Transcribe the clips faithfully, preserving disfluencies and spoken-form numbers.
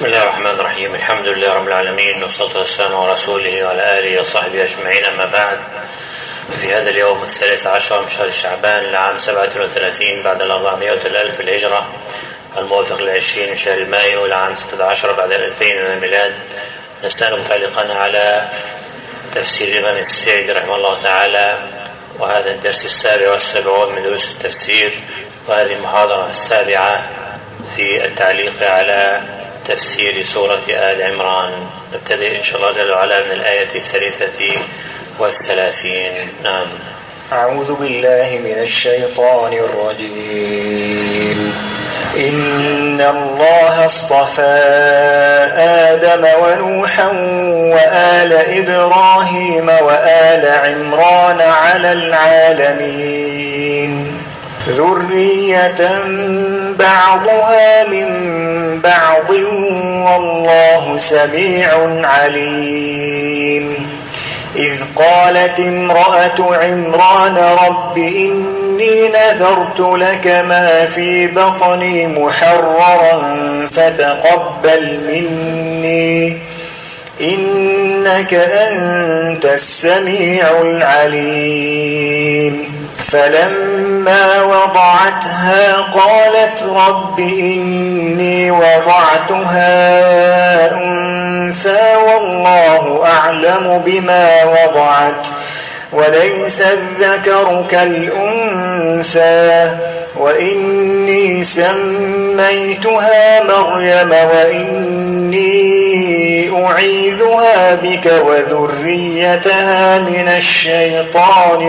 بسم الله الرحمن الرحيم. الحمد لله رب العالمين، والصلاة والسلام على رسوله وعلى آله وصحبه أجمعين، أما بعد. في هذا اليوم الثالث عشر من شهر شعبان لعام سبعة وثلاثين بعد الأربعمائة الألف الهجرة، الموافق للعشرين من شهر مايو لعام ستة عشر بعد الألفين من الميلاد، نستأنف تعليقنا على تفسير الإمام السعدي رحمه الله تعالى، وهذا الدرس السابع والسبعون من دروس التفسير، وهذه المحاضرة السابعة في التعليق على تفسير سورة آل عمران. نبتدئ إن شاء الله جل وعلا من الآية الثالثة والثلاثين. نعم. أعوذ بالله من الشيطان الرجيم. إن الله اصطفى آدم ونوحا وآل إبراهيم وآل عمران على العالمين ذرية بعضها من بعض والله سميع عليم. إذ قالت امرأة عمران رب إني نذرت لك ما في بطني محررا فتقبل مني إنك أنت السميع العليم. فلما وضعتها قالت رب إني وضعتها أنثى والله أعلم بما وضعت وليس الذكر كالأنثى وإني سميتها مريم وإني أعيذها بك وذريتها من الشيطان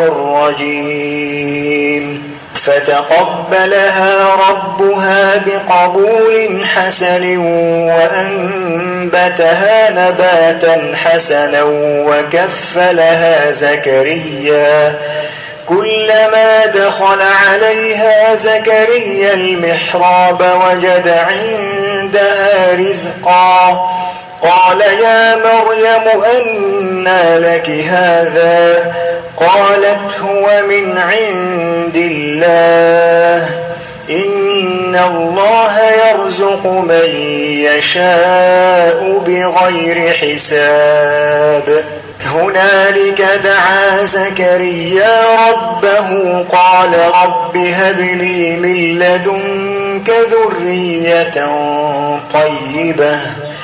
الرجيم. فتقبلها ربها بقبول حسن وأنبتها نباتا حسنا وكفلها زكريا كلما دخل عليها زكريا المحراب وجد عندها رزقا قال يا مريم أنى لك هذا قالت هو من عند الله إن الله يرزق من يشاء بغير حساب. هنالك دعا زكريا ربه قال رب هب لي من لدنك ذرية طيبة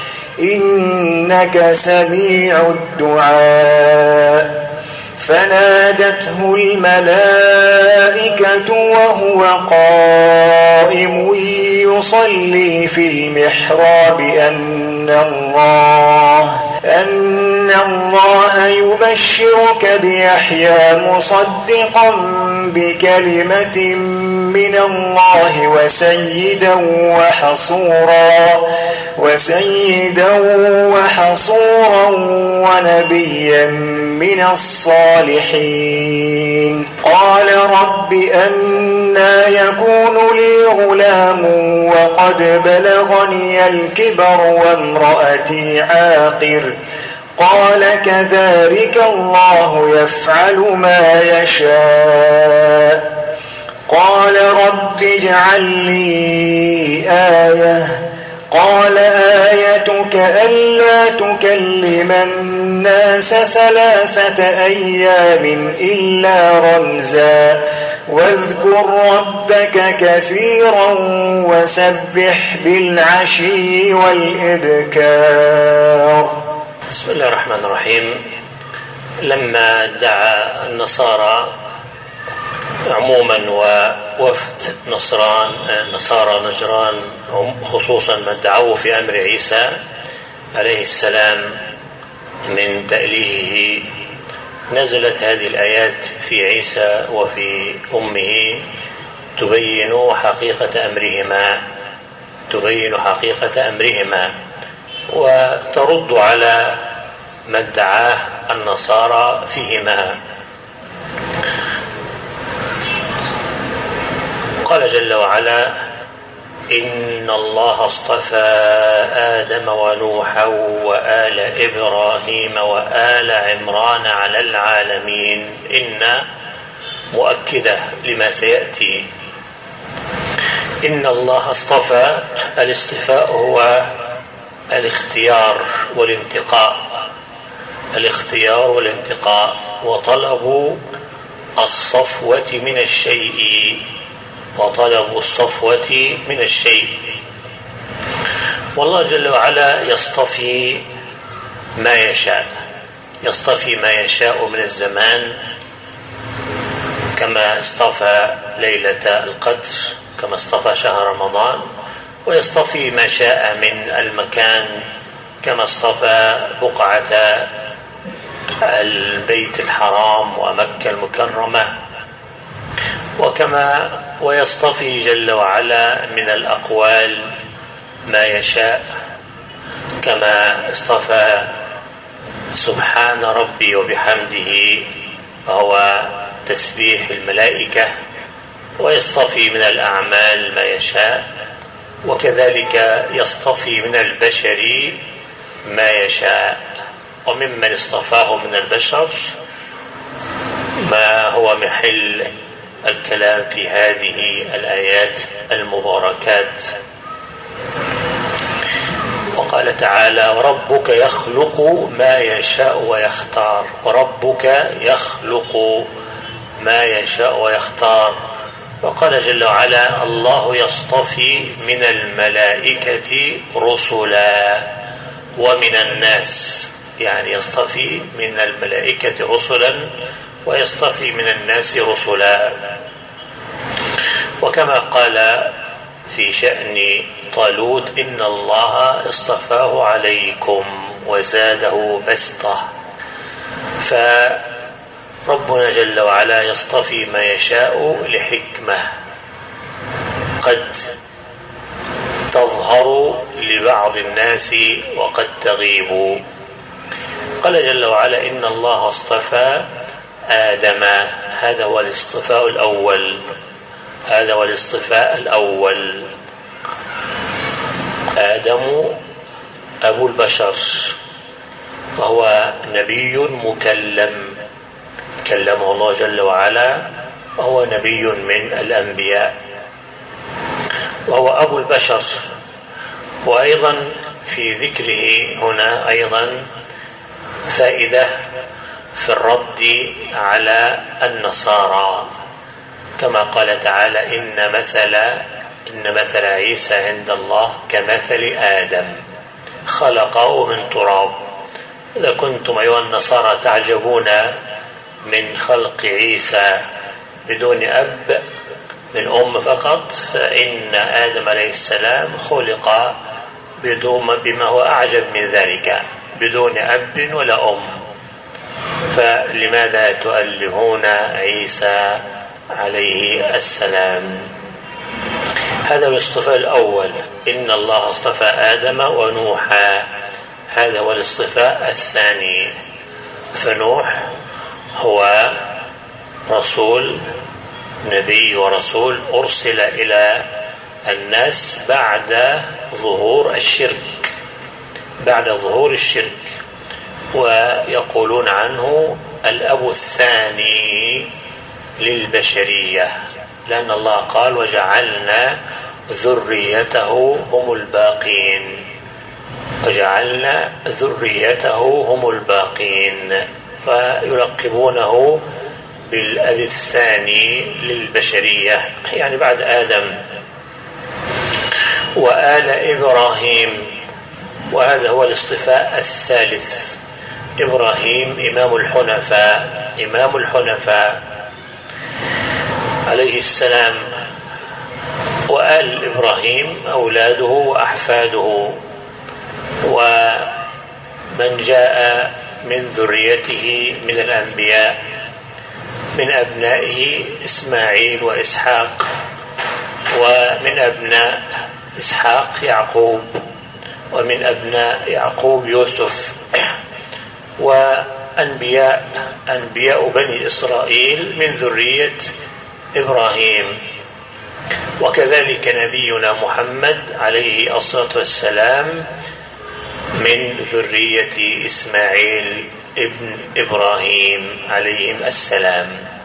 إنك سميع الدعاء. فنادته الملائكة وهو قائم يصلي في المحراب أن الله أن الله يبشرك بيحيى مصدقا بكلمة من الله وسيدا وحصورا وسيدا وحصورا ونبيا من الصالحين. قال رب أنى يكون لي غلام وقد بلغني الكبر وامرأتي عاقر قال كذلك الله يفعل ما يشاء. قال رب اجعل لي آية قال آيتك ألا تكلم الناس ثلاثة أيام إلا رمزا واذكر ربك كثيرا وسبح بالعشي والإبكار. بسم الله الرحمن الرحيم. لما دعا النصارى عموما ووفد نصران نصارى نجران خصوصا ما دعوه في أمر عيسى عليه السلام من تأليهه، نزلت هذه الآيات في عيسى وفي أمه تبين حقيقة أمرهما تبين حقيقة أمرهما وترد على ما ادعاه النصارى فيهما. قال جل وعلا إن الله اصطفى آدم ونوحا وآل إبراهيم وآل عمران على العالمين. إن مؤكدة لما سيأتي. إن الله اصطفى، الاصطفاء هو الاختيار والانتقاء الاختيار والانتقاء وطلب الصفوة من الشيء وطلب الصفوة من الشيء. والله جل وعلا يصطفي ما يشاء يصطفي ما يشاء من الزمان، كما اصطفى ليلة القدر، كما اصطفى شهر رمضان، ويصطفي ما شاء من المكان، كما اصطفى بقعة البيت الحرام ومكة المكرمة، وكما ويصطفي جل وعلا من الأقوال ما يشاء، كما اصطفى سبحان ربي وبحمده وهو تسبيح الملائكة، ويصطفي من الأعمال ما يشاء، وكذلك يصطفي من البشر ما يشاء. وممن اصطفاه من البشر ما هو محل الكلام في هذه الآيات المباركات. وقال تعالى: وربك يخلق ما يشاء ويختار. وربك يخلق ما يشاء ويختار. وقال جل وعلا: الله يصطفي من الملائكة رسلا ومن الناس، يعني يصطفي من الملائكة رسلا ويصطفي من الناس رسلا. وكما قال في شأن طالوت: إن الله اصطفاه عليكم وزاده بسطة. فربنا جل وعلا يصطفي ما يشاء لحكمة قد تظهر لبعض الناس وقد تغيب. قال جل وعلا: إن الله اصطفى آدم. هذا هو الاصطفاء الأول هذا هو الاصطفاء الأول آدم أبو البشر، وهو نبي مكلم، كلمه الله جل وعلا، وهو نبي من الأنبياء، وهو أبو البشر. وأيضا في ذكره هنا أيضا فائدة في الرد على النصارى، كما قال تعالى: إن مثل إن مثل عيسى عند الله كمثل آدم خلقه من تراب. إذا كنتم أيها النصارى تعجبون من خلق عيسى بدون أب، من أم فقط، فإن آدم عليه السلام خلق بدون بما هو أعجب من ذلك، بدون أب ولا أم. فلماذا تؤلهون عيسى عليه السلام؟ هذا الاصطفاء الأول. إن الله اصطفى آدم ونوحا. هذا هو الاصطفاء الثاني. فنوح هو رسول، نبي ورسول، أرسل إلى الناس بعد ظهور الشرك بعد ظهور الشرك ويقولون عنه الأب الثاني للبشرية، لأن الله قال: وجعلنا ذريته هم الباقين وجعلنا ذريته هم الباقين فيلقبونه بالأب الثاني للبشرية، يعني بعد آدم. وآل إبراهيم، وهذا هو الاصطفاء الثالث. إبراهيم إمام الحنفاء إمام الحنفاء عليه السلام، وآل إبراهيم أولاده وأحفاده، ومن جاء من ذريته من الأنبياء من أبنائه إسماعيل وإسحاق، ومن أبناء إسحاق يعقوب، ومن أبناء يعقوب يوسف، وأنبياء أنبياء بني إسرائيل من ذرية إبراهيم. وكذلك نبينا محمد عليه الصلاة والسلام من ذرية إسماعيل ابن إبراهيم عليهم السلام.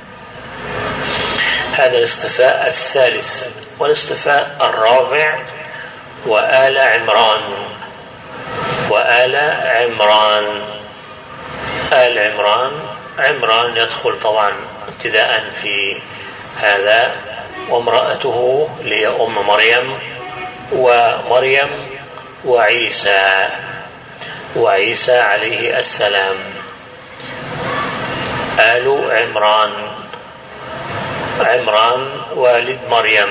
هذا الاصطفاء الثالث. والاصطفاء الرابع: وآل عمران. آل عمران. آل عمران، عمران يدخل طبعا ابتداء في هذا، وامرأته اللي أم مريم، ومريم وعيسى وعيسى عليه السلام. آل عمران، عمران والد مريم،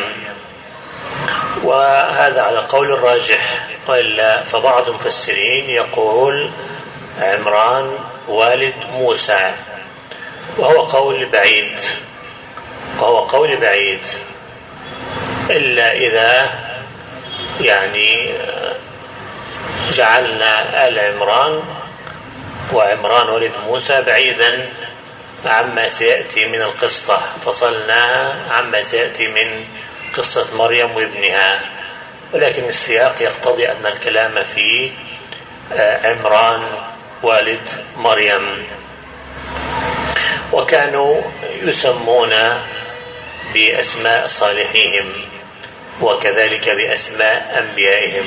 وهذا على قول الراجح، وإلا فبعض المفسرين يقول عمران والد موسى، وهو قول بعيد وهو قول بعيد إلا إذا يعني جعلنا آل عمران وعمران ولد موسى بعيدا عما سيأتي من القصة، فصلناها عما سيأتي من قصة مريم وابنها، ولكن السياق يقتضي أن الكلام في عمران والد مريم. وكانوا يسمون بأسماء صالحيهم وكذلك بأسماء أنبيائهم.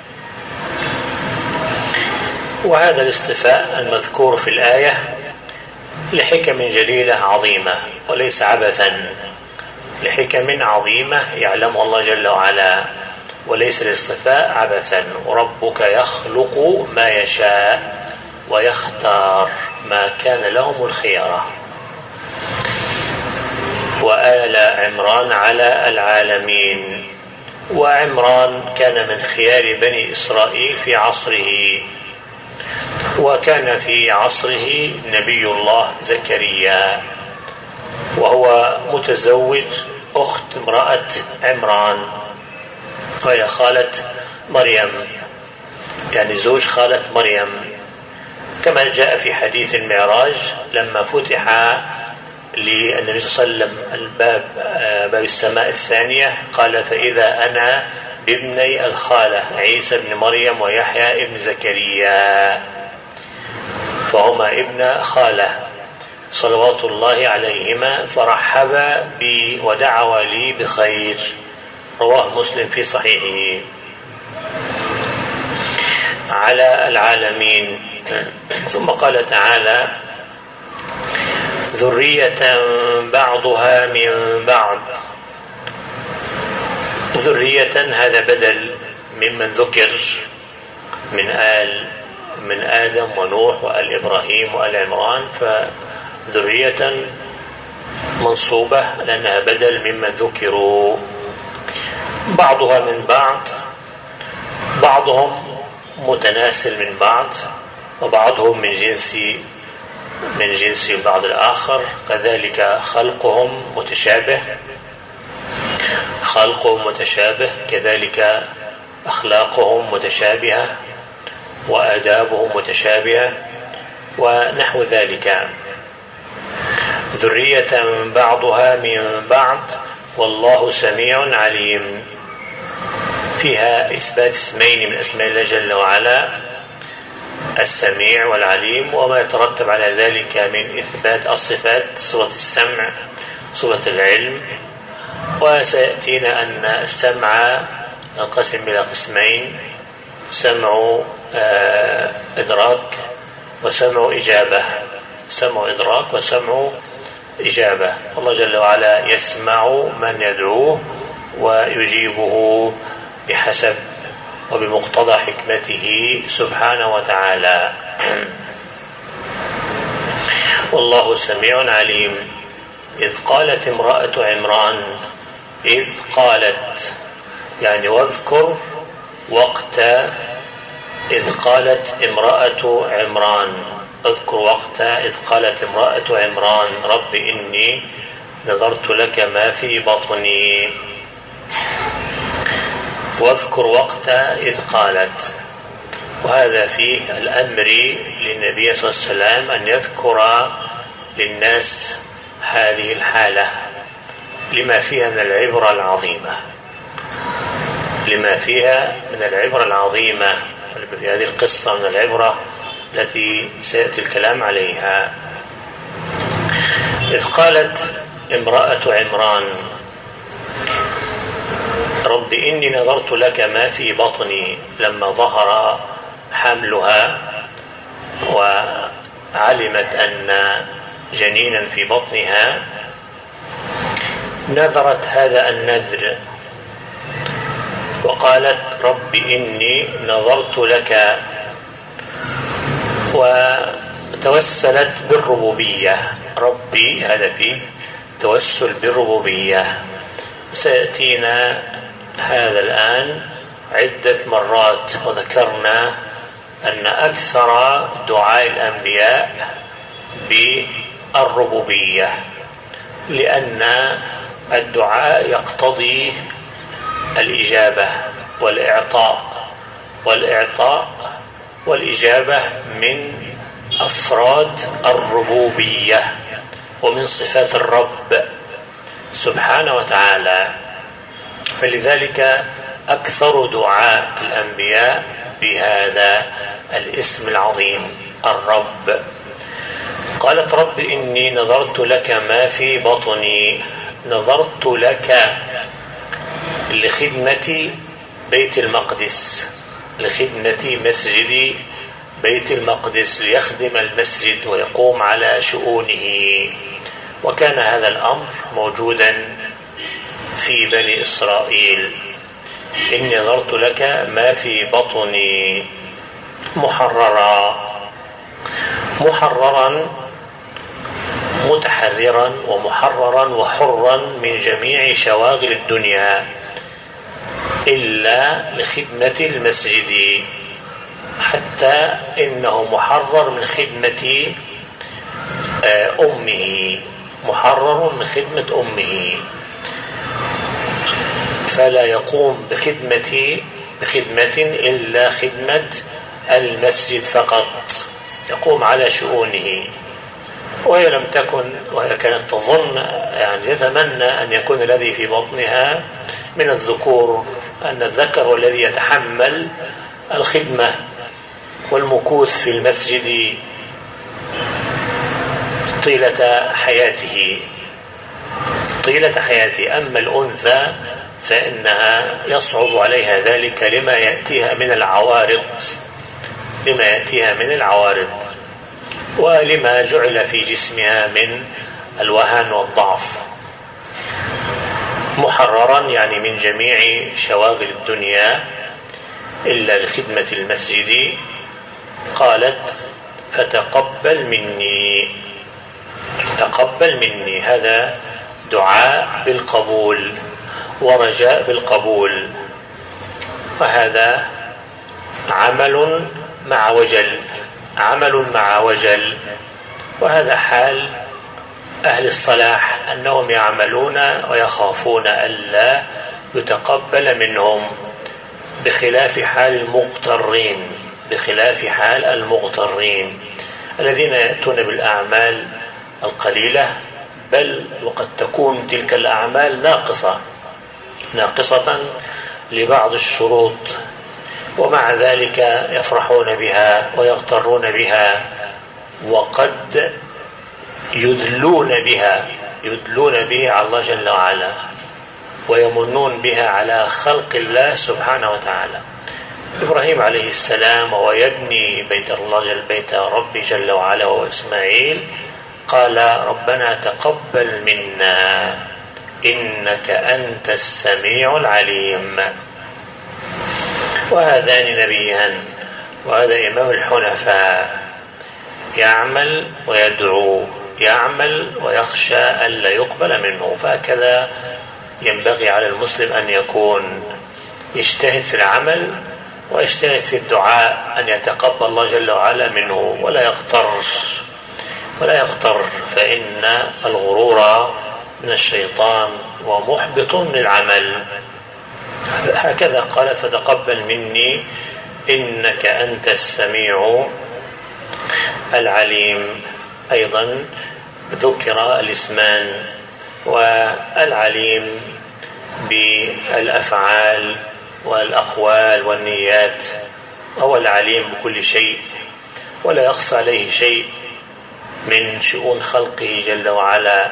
وهذا الاصطفاء المذكور في الآية لحكم جليلة عظيمة وليس عبثا، لحكم عظيمة يعلمها الله جل وعلا، وليس الاصطفاء عبثا. وربك يخلق ما يشاء ويختار، ما كان لهم الخيرة. وآل عمران على العالمين، وعمران كان من خيار بني إسرائيل في عصره، وكان في عصره نبي الله زكريا، وهو متزوج أخت امرأة عمران وهي خالة مريم، يعني زوج خالة مريم، كما جاء في حديث المعراج لما فتح للنبي صلى الله عليه وسلم الباب باب السماء الثانية، قال فإذا أنا بابني الخالة عيسى بن مريم ويحيى ابن زكريا، فهما ابن خالة صلوات الله عليهما، فرحبا بي ودعوا لي بخير. رواه مسلم في صحيحه. على العالمين. ثم قال تعالى ذرية بعضها من بعض. ذرية هذا بدل ممن ذكر من آل من آدم ونوح وآل إبراهيم وآل عمران، فذرية منصوبة لأنها بدل ممن ذكروا. بعضها من بعض، بعضهم متناسل من بعض، وبعضهم من جنس من جنس بعض الآخر، كذلك خلقهم متشابه خلقهم متشابه كذلك أخلاقهم متشابهة وآدابهم متشابهة ونحو ذلك. ذرية بعضها من بعض والله سميع عليم. فيها إثبات اسمين من أسماء الله جل وعلا، السميع والعليم، وما يترتب على ذلك من إثبات الصفات، صفة السمع، صفة العلم. وسيأتينا أن السمع ينقسم إلى قسمين: سمع إدراك وسمع إجابة. سمع إدراك وسمع إجابة. الله جل وعلا يسمع من يدعوه ويجيبه بحسب وبمقتضى حكمته سبحانه وتعالى. والله سميع عليم. إذ قالت امرأة عمران، إذ قالت يعني واذكر وقت إذ قالت امرأة عمران، اذكر وقت إذ قالت امرأة عمران رب إني نذرت لك ما في بطني. واذكر وقت إذ قالت، وهذا فيه الأمر للنبي صلى الله عليه وسلم أن يذكر للناس هذه الحالة لما فيها من العبرة العظيمة لما فيها من العبرة العظيمة في هذه القصة، من العبرة التي سيأتي الكلام عليها. إذ قالت امرأة عمران رب إني نذرت لك ما في بطني، لما ظهر حملها وعلمت أن جنينا في بطنها نذرت هذا النذر وقالت رب إني نذرت لك، وتوسلت بالربوبية. ربي هذا فيه توسل بالربوبية. سيأتينا هذا الآن عدة مرات، وذكرنا أن أكثر دعاء الأنبياء بالربوبية، لأن الدعاء يقتضي الإجابة والإعطاء، والإعطاء والإجابة من أفراد الربوبية ومن صفات الرب سبحانه وتعالى. فلذلك أكثر دعاء الأنبياء بهذا الاسم العظيم الرب. قالت رب إني نذرت لك ما في بطني. نذرت لك لخدمة بيت المقدس، لخدمة مسجد بيت المقدس، ليخدم المسجد ويقوم على شؤونه. وكان هذا الأمر موجودا في بني إسرائيل. إني نذرت لك ما في بطني محررا، محررا متحررا ومحررا وحرا من جميع شواغل الدنيا إلا لخدمة المسجد، حتى إنه محرر من خدمة أمه، محرر من خدمة أمه، فلا يقوم بخدمة بخدمة إلا خدمة المسجد فقط، يقوم على شؤونه. وهي لم تكن، وهي كانت تظن يعني تتمنى أن يكون الذي في بطنها من الذكور، أن الذكر هو الذي يتحمل الخدمة والمكوث في المسجد طيلة حياته طيلة حياته أما الأنثى فإنها يصعب عليها ذلك لما يأتيها من العوارض لما يأتيها من العوارض ولما جعل في جسمها من الوهن والضعف. محررا يعني من جميع شواغل الدنيا إلا لخدمة المسجد. قالت فتقبل مني، تقبل مني، هذا دعاء بالقبول ورجاء بالقبول، وهذا عمل مع وجل، عمل مع وجل. وهذا حال أهل الصلاح، أنهم يعملون ويخافون ألا يتقبل منهم، بخلاف حال المغترين بخلاف حال المغترين الذين يأتون بالأعمال القليلة، بل وقد تكون تلك الأعمال ناقصة ناقصة لبعض الشروط، ومع ذلك يفرحون بها ويغترون بها، وقد يدلون بها يدلون بها على الله جل وعلا، ويمنون بها على خلق الله سبحانه وتعالى. إبراهيم عليه السلام وهو يبني بيت الله جل بيت ربي جل وعلا وإسماعيل قال ربنا تقبل منا إنك أنت السميع العليم. وهذان نبيان، وهذا إمام الحنفاء، يعمل ويدعو، يعمل ويخشى ألا يقبل منه. فهكذا ينبغي على المسلم أن يكون، يجتهد في العمل ويجتهد في الدعاء أن يتقبل الله جل وعلا منه، ولا يغتر ولا يغتر فإن الغرور من الشيطان ومحبط للعمل. هكذا قال فتقبل مني إنك أنت السميع العليم. أيضا ذكر الاسمان، والعليم بالأفعال والأقوال والنيات، هو العليم بكل شيء ولا يخفى عليه شيء من شؤون خلقه جل وعلا،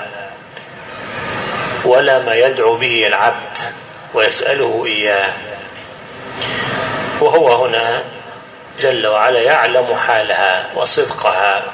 ولا ما يدعو به العبد ويسأله إياه. وهو هنا جل وعلا يعلم حالها وصدقها،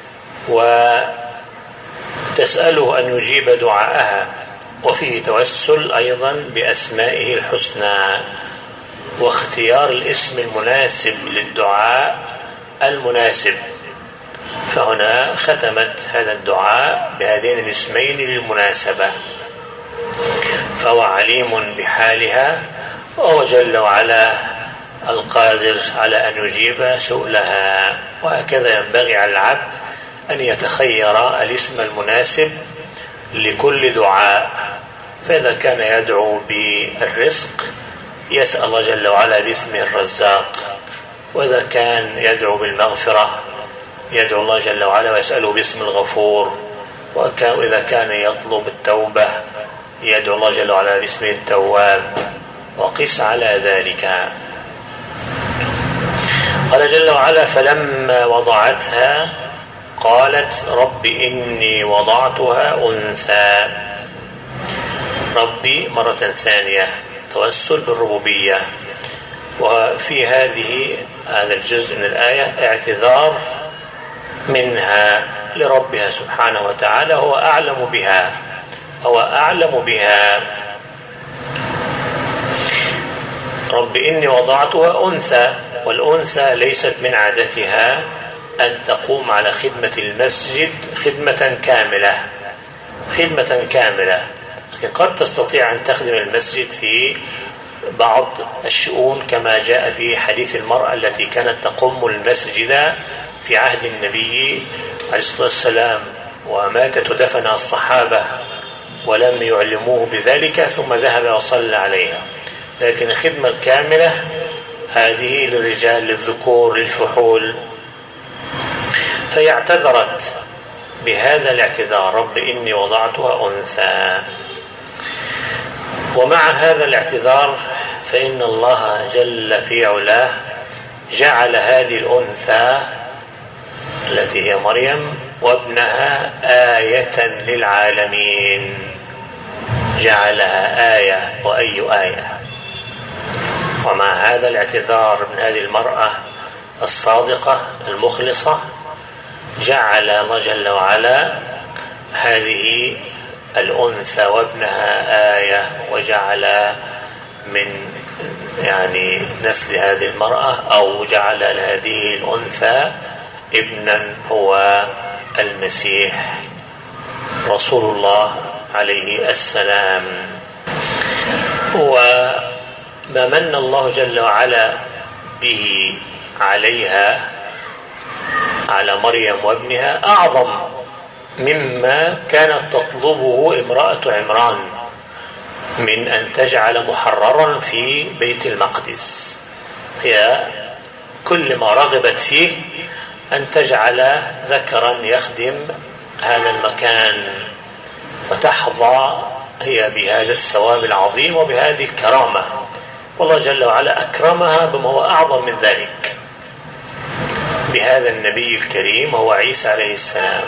وتسأله أن يجيب دعاءها. وفيه توسل أيضا بأسمائه الحسنى واختيار الاسم المناسب للدعاء المناسب. فهنا ختمت هذا الدعاء بهذين الاسمين للمناسبة، فهو عليم بحالها، وهو جل وعلا القادر على أن يجيب سؤلها. وهكذا ينبغي على العبد أن يتخير الاسم المناسب لكل دعاء. فإذا كان يدعو بالرزق يسأل الله جل وعلا باسمه الرزاق، وإذا كان يدعو بالمغفرة يدعو الله جل وعلا ويسأله باسم الغفور، وإذا كان يطلب التوبة يدعو الله جل وعلا باسمه التواب، وقس على ذلك. قال جل وعلا: فلما وضعتها قالت رب إني وضعتها أنثى. ربي مرة ثانية، توسل بالربوبية. وفي هذه هذا الجزء من الآية اعتذار منها لربها سبحانه وتعالى، هو أعلم بها هو أعلم بها رب إني وضعتها أنثى، والأنثى ليست من عادتها أن تقوم على خدمة المسجد خدمة كاملة خدمة كاملة لكن قد تستطيع أن تخدم المسجد في بعض الشؤون، كما جاء في حديث المرأة التي كانت تقوم المسجد في عهد النبي عليه الصلاة والسلام، وماتت ودفنها الصحابة ولم يعلموه بذلك، ثم ذهب وصلى عليها. لكن الخدمة الكاملة هذه للرجال، للذكور، للفحول. فهي اعتذرت بهذا الاعتذار: رب إني وضعتها أنثى. ومع هذا الاعتذار فإن الله جل في علاه جعل هذه الأنثى التي هي مريم وابنها آية للعالمين. جعلها آية، وأي آية. ومع هذا الاعتذار من هذه المرأة الصادقة المخلصة جعل الله جل وعلا هذه الأنثى وابنها آية، وجعل من يعني نسل هذه المرأة أو جعل لهذه الأنثى ابنا هو المسيح رسول الله عليه السلام. وما من الله جل وعلا به عليها على مريم وابنها أعظم مما كانت تطلبه امرأة عمران من أن تجعل محررا في بيت المقدس. هي كل ما رغبت فيه أن تجعل ذكرا يخدم هذا المكان، وتحظى هي بهذا الثواب العظيم وبهذه الكرامة. والله جل وعلا أكرمها بما هو أعظم من ذلك، بهذا النبي الكريم وهو عيسى عليه السلام.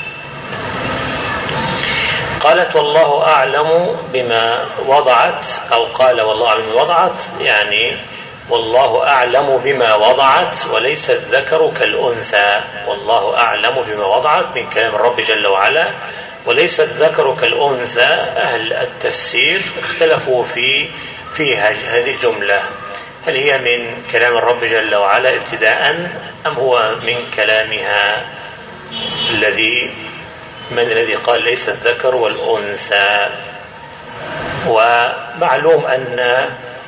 قالت والله أعلم بما وضعت، أو قال والله أعلم بما وضعت، يعني والله أعلم بما وضعت وليس الذكر كالأنثى. والله أعلم بما وضعت من كلام الرب جل وعلا، وليس الذكر كالأنثى. أهل التفسير اختلفوا في في هذه الجملة، هل هي من كلام الرب جل وعلا ابتداء أم هو من كلامها الذي من الذي قال ليس الذكر والأنثى. ومعلوم أن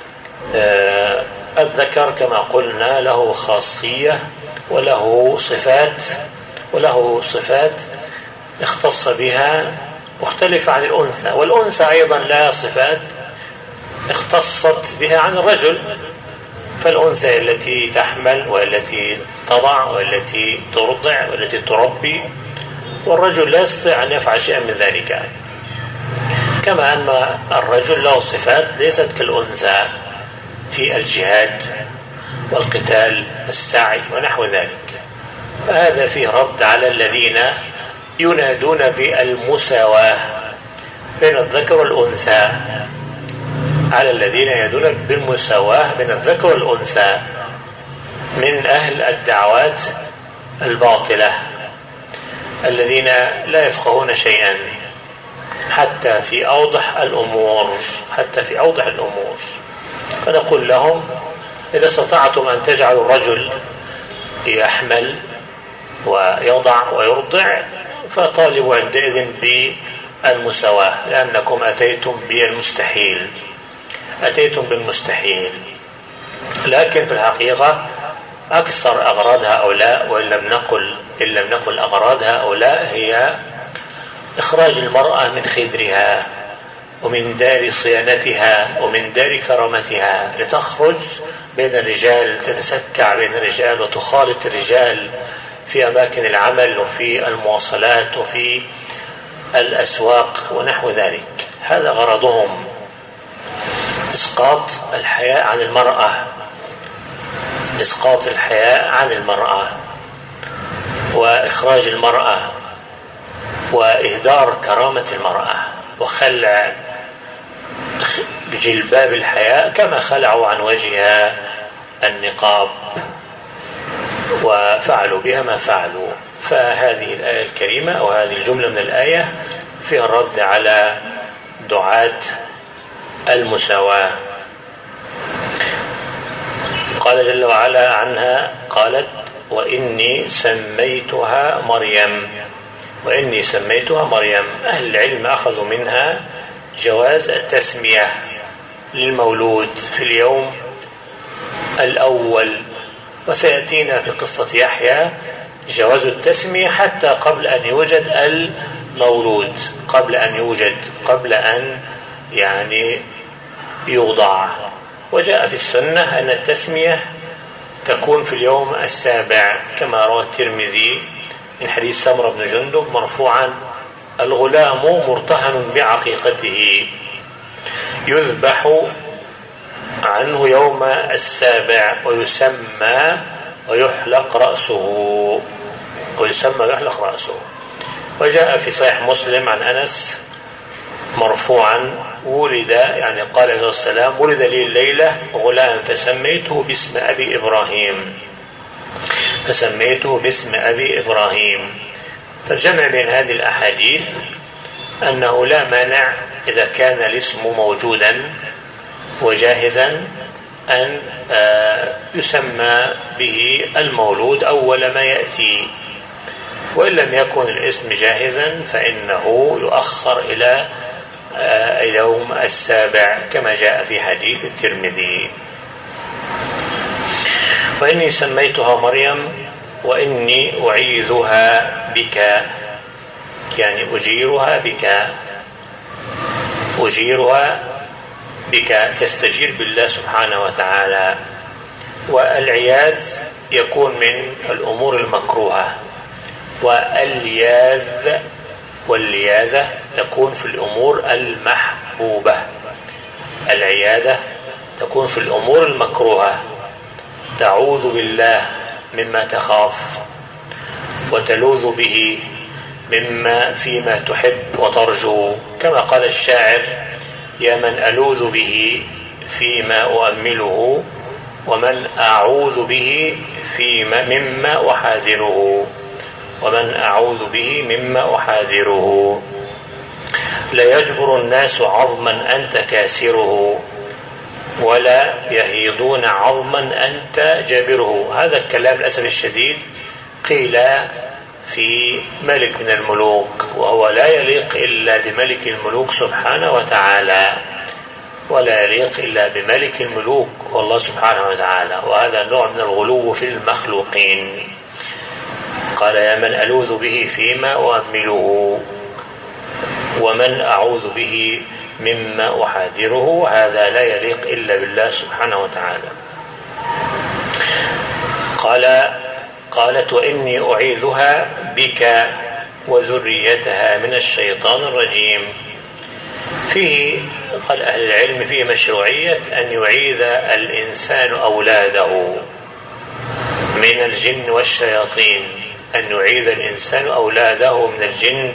الذكر كما قلنا له خاصية وله صفات وله صفات اختص بها مختلفة عن الأنثى، والأنثى أيضا لها صفات اختصت بها عن الرجل. فالأنثى التي تحمل والتي تضع والتي ترضع والتي تربي، والرجل لا يستطيع أن يفعل شيئا من ذلك. كما أن الرجل له صفات ليست كالأنثى في الجهاد والقتال والسعي ونحو ذلك. فهذا فيه رد على الذين ينادون بالمساواة بين الذكر والأنثى، على الذين ينادون بالمساواة بين الذكر والأنثى. من أهل الدعوات الباطلة الذين لا يفقهون شيئا حتى في أوضح الأمور حتى في أوضح الأمور فنقول لهم إذا استطعتم أن تجعلوا الرجل يحمل ويضع ويرضع فطالبوا عندئذ بالمساواة، لأنكم أتيتم بالمستحيل أتيتم بالمستحيل. لكن في الحقيقة أكثر أغراض هؤلاء، وإن لم نقل إن لم نقل أغراض هؤلاء، هي إخراج المرأة من خدرها ومن دار صيانتها ومن دار كرامتها لتخرج بين الرجال، تتسكع بين الرجال وتخالط الرجال في أماكن العمل وفي المواصلات وفي الأسواق ونحو ذلك. هذا غرضهم، إسقاط الحياء عن المرأة إسقاط الحياء عن المرأة وإخراج المرأة وإهدار كرامة المرأة وخلع جلباب الحياء كما خلعوا عن وجهها النقاب وفعلوا بها ما فعلوا. فهذه الآية الكريمة أو هذه الجملة من الآية فيها الرد على دعاة المساواة. قال جل وعلا عنها قالت وإني سميتها مريم وإني سميتها مريم. أهل العلم أخذوا منها جواز التسمية للمولود في اليوم الأول، وسيأتينا في قصة يحيى جواز التسمية حتى قبل أن يوجد المولود قبل أن يوجد قبل أن يعني يوضع. وجاء في السنة أن التسمية تكون في اليوم السابع كما روى الترمذي من حديث سمرة بن جندب مرفوعا الغلام مرتهن بعقيقته يذبح عنه يوم السابع ويسمى ويحلق رأسه ويسمى ويحلق رأسه. وجاء في صحيح مسلم عن أنس مرفوعا ولد يعني قال عليه السلام ولد لي الليلة غلام فسميته باسم أبي إبراهيم فسميته باسم أبي إبراهيم. فالجمع بين هذه الأحاديث أنه لا مانع إذا كان الاسم موجودا وجاهزا أن يسمى به المولود أول ما يأتي، وإن لم يكن الاسم جاهزا فإنه يؤخر إلى اليوم السابع كما جاء في حديث الترمذي. وإني سميتها مريم وإني أعيذها بك يعني أجيرها بك أجيرها بك تستجير بالله سبحانه وتعالى. والعياذ يكون من الأمور المكروهة، واللياذ واللياذة تكون في الأمور المحبوبة. العياذة تكون في الأمور المكروهة، تعوذ بالله مما تخاف وتلوذ به مما فيما تحب وترجو، كما قال الشاعر يا من ألوذ به فيما أؤمله ومن أعوذ به فيما مما أحاذره ومن أعوذ به مما أحاذره. لا يجبر الناس عظما أنت كاسره ولا يهيضون عظما أنت جابره. هذا الكلام للأسف الشديد قيل في ملك من الملوك، وهو لا يليق إلا بملك الملوك سبحانه وتعالى، ولا يليق إلا بملك الملوك والله سبحانه وتعالى، وهذا نوع من الغلو في المخلوقين. قال يا من ألوذ به فيما أؤمله ومن أعوذ به مما أحاذره، هذا لا يليق إلا بالله سبحانه وتعالى. قال قالت وإني أعيذها بك وذريتها من الشيطان الرجيم. فيه قال أهل العلم فيه مشروعية أن يعيذ الإنسان أولاده من الجن والشياطين، أن يعيذ الإنسان أولاده من الجن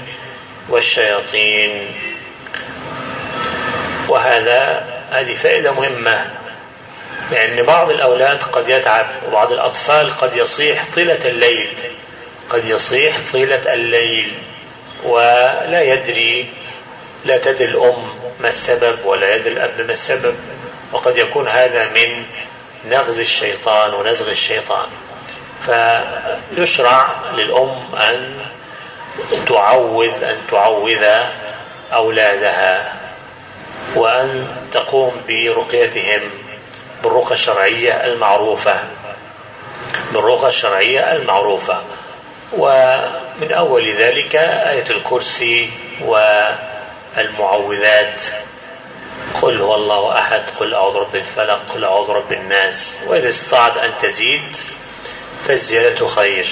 والشياطين. وهذا هذه فائدة مهمة لأن بعض الأولاد قد يتعب، وبعض الأطفال قد يصيح طيلة الليل قد يصيح طيلة الليل ولا يدري لا تدري الأم ما السبب ولا يدري الأب ما السبب، وقد يكون هذا من نغز الشيطان ونزغ الشيطان. فيشرع للأم أن تعوذ أن تعوذ أولادها، وأن تقوم برقيتهم بالرقى الشرعية المعروفة بالرقى الشرعية المعروفة ومن أول ذلك آية الكرسي والمعوذات، قل هو الله أحد، قل أعوذ برب الفلق، قل أعوذ برب الناس. وإذا استطعت أن تزيد فالزيادة خير،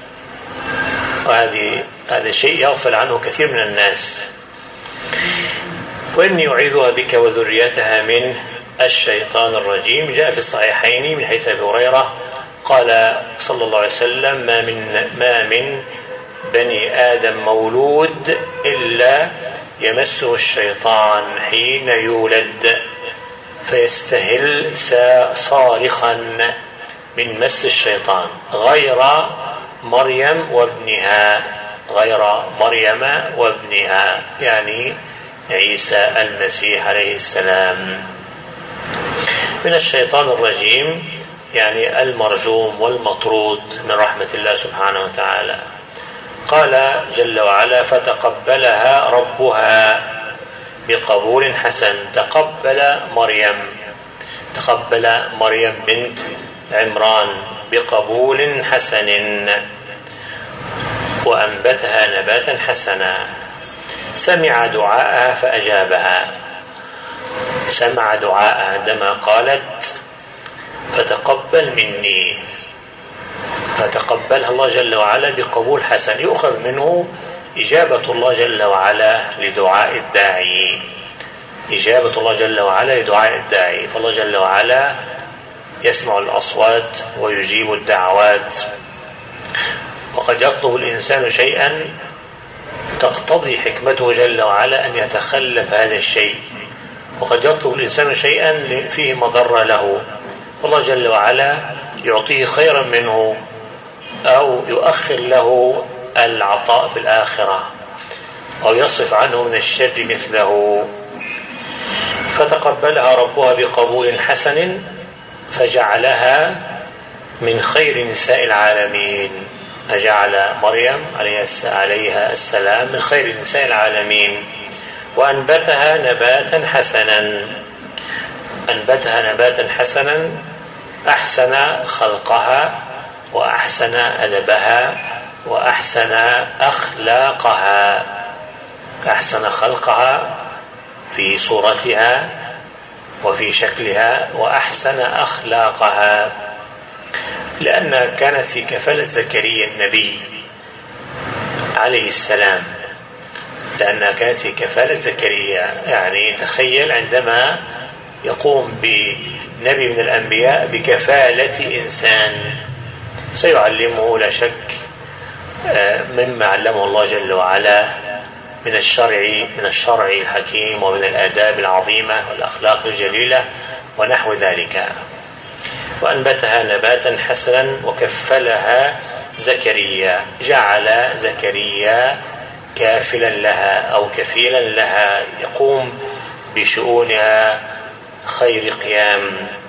وهذه هذا شيء يغفل عنه كثير من الناس. وإني أعيذها بك وذريتها من الشيطان الرجيم. جاء في الصحيحين من حديث أبي هريرة قال صلى الله عليه وسلم: ما من ما من بني آدم مولود إلا يمسه الشيطان حين يولد فيستهل صارخا من مس الشيطان غير مريم وابنها غير مريم وابنها يعني عيسى المسيح عليه السلام. من الشيطان الرجيم يعني المرجوم والمطرود من رحمة الله سبحانه وتعالى. قال جل وعلا: فتقبلها ربها بقبول حسن. تقبل مريم تقبل مريم بنت عمران بقبول حسن وأنبتها نباتا حسنا. سمع دعاءها فأجابها سمع دعاءها عندما قالت: فتقبل مني، فتقبلها الله جل وعلا بقبول حسن، يؤخذ منه إجابة الله جل وعلا لدعاء الداعي إجابة الله جل وعلا لدعاء الداعي فالله جل وعلا يسمع الأصوات ويجيب الدعوات. وقد يطلب الإنسان شيئا تقتضي حكمته جل وعلا أن يتخلف هذا الشيء، وقد يطلب الإنسان شيئا فيه مضرة له، والله جل وعلا يعطيه خيرا منه أو يؤخر له العطاء في الآخرة أو يصرف عنه من الشر مثله. فتقبلها ربها بقبول حسن فجعلها من خير نساء العالمين. فجعل مريم عليها السلام من خير نساء العالمين. وأنبتها نباتا حسنا أنبتها نباتا حسنا أحسن خلقها وأحسن أدبها وأحسن أخلاقها أحسن خلقها في صورتها وفي شكلها وأحسن أخلاقها، لأن كانت في كفالة زكريا النبي عليه السلام لأنها كانت في كفالة زكريا. يعني تخيل عندما يقوم بنبي من الأنبياء بكفالة إنسان سيعلمه لا شك مما علمه الله جل وعلا من الشرع من الشرع الحكيم ومن الآداب العظيمة والأخلاق الجليلة ونحو ذلك. وأنبتها نباتا حسنا وكفلها زكريا. جعل زكريا كافلا لها أو كفيلا لها يقوم بشؤونها خير قيام،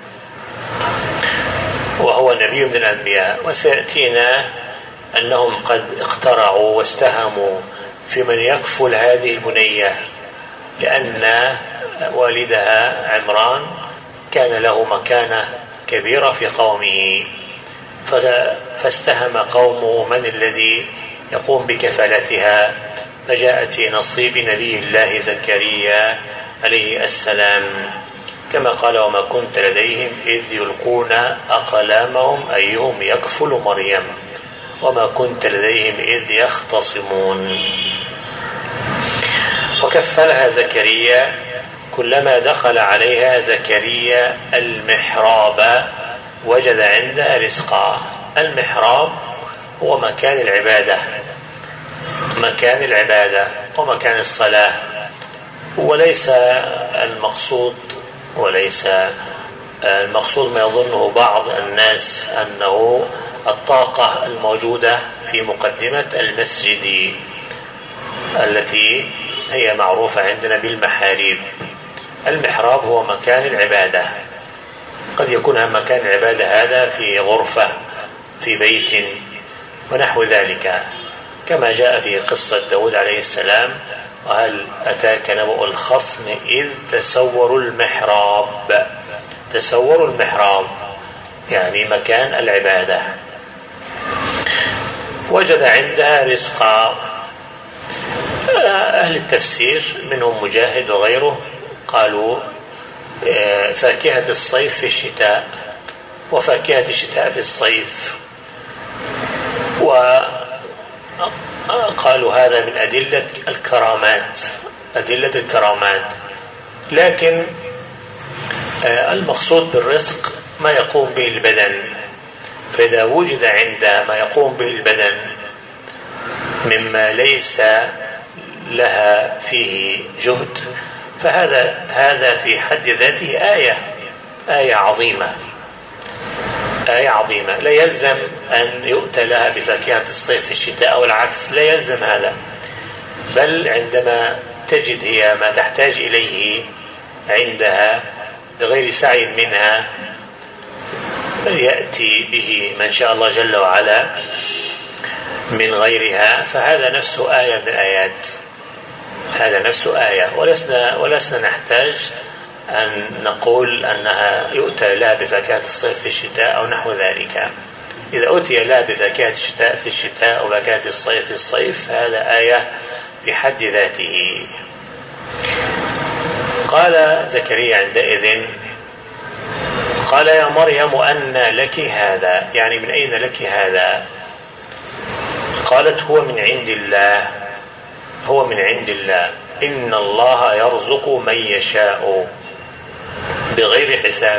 وهو نبي من الأنبياء. وسيأتينا أنهم قد اخترعوا واستهموا في من يكفل هذه البنية، لأن والدها عمران كان له مكانة كبيرة في قومه، فاستهم قومه من الذي يقوم بكفالتها، فجاءت في نصيب نبي الله زكريا عليه السلام، كما قال: وما كنت لديهم إذ يلقون أقلامهم أيهم يكفل مريم وما كنت لديهم إذ يختصمون. وكفلها زكريا كلما دخل عليها زكريا المحراب وجد عندها رزقا. المحراب هو مكان العبادة مكان العبادة ومكان الصلاة، وليس المقصود وليس المقصود ما يظنه بعض الناس أنه الطاقة الموجودة في مقدمة المسجد التي هي معروفة عندنا بالمحاريب. المحراب هو مكان العبادة، قد يكون مكان العبادة هذا في غرفة في بيت ونحو ذلك، كما جاء في قصة داود عليه السلام: وهل أتاك نبأ الخصم إذ تسوروا المحراب. تسوروا المحراب يعني مكان العبادة. وجد عندها رزقا. أهل التفسير منهم مجاهد وغيره قالوا فاكهة الصيف في الشتاء وفاكهة الشتاء في الصيف، وقالوا هذا من أدلة الكرامات أدلة الكرامات لكن المقصود بالرزق ما يقوم به البدن، فإذا وجد عند ما يقوم به البدن مما ليس لها فيه جهد فهذا هذا في حد ذاته آية آية عظيمة آية عظيمة. لا يلزم أن يؤتى لها بفاكهة الصيف في الشتاء أو العكس، لا يلزم هذا، بل عندما تجد هي ما تحتاج إليه عندها بغير سعي منها يأتي به من شاء الله جل وعلا من غيرها، فهذا نفسه آية من الآيات هذا نفسه آية. ولسنا, ولسنا نحتاج أن نقول أنها يؤتى لها بفاكهة الصيف في الشتاء أو نحو ذلك. إذا أتي لها بفاكهة الشتاء في الشتاء أو فاكهة الصيف في الصيف هذا آية بحد ذاته. قال زكريا عندئذ: قال يا مريم أنى لك هذا، يعني من أين لك هذا؟ قالت: هو من عند الله هو من عند الله إن الله يرزق من يشاء بغير حساب.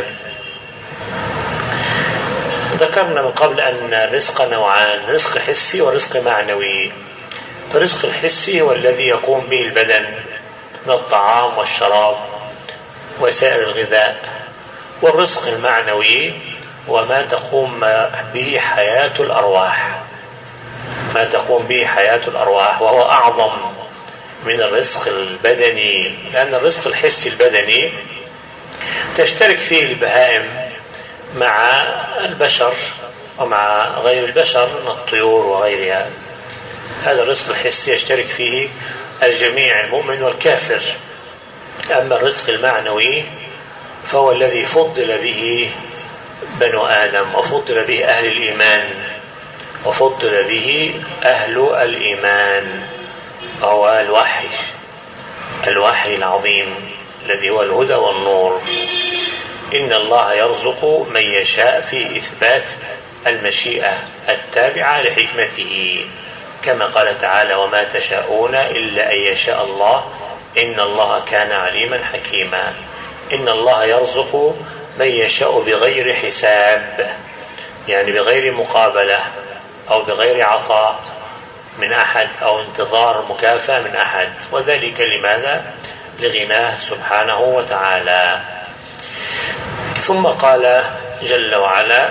ذكرنا من قبل أن الرزق نوعان: رزق حسي ورزق معنوي. فالرزق الحسي هو الذي يقوم به البدن من الطعام والشراب وسائر الغذاء، والرزق المعنوي وما تقوم به حياة الأرواح ما تقوم به حياة الأرواح وهو أعظم من الرزق البدني، لأن الرزق الحسي البدني تشترك فيه البهائم مع البشر ومع غير البشر من الطيور وغيرها. هذا الرزق الحسي يشترك فيه الجميع المؤمن والكافر. أما الرزق المعنوي فهو الذي فضل به بنو آدم وفضل به أهل الإيمان وفضل به أهل الإيمان، وهو الوحي الوحي العظيم الذي هو الهدى والنور. إن الله يرزق من يشاء في إثبات المشيئة التابعة لحكمته، كما قال تعالى: وما تشاءون إلا أن يشاء الله إن الله كان عليما حكيما. إن الله يرزق من يشاء بغير حساب، يعني بغير مقابلة أو بغير عطاء من أحد أو انتظار مكافأة من أحد، وذلك لماذا؟ لغناه سبحانه وتعالى. ثم قال جل وعلا: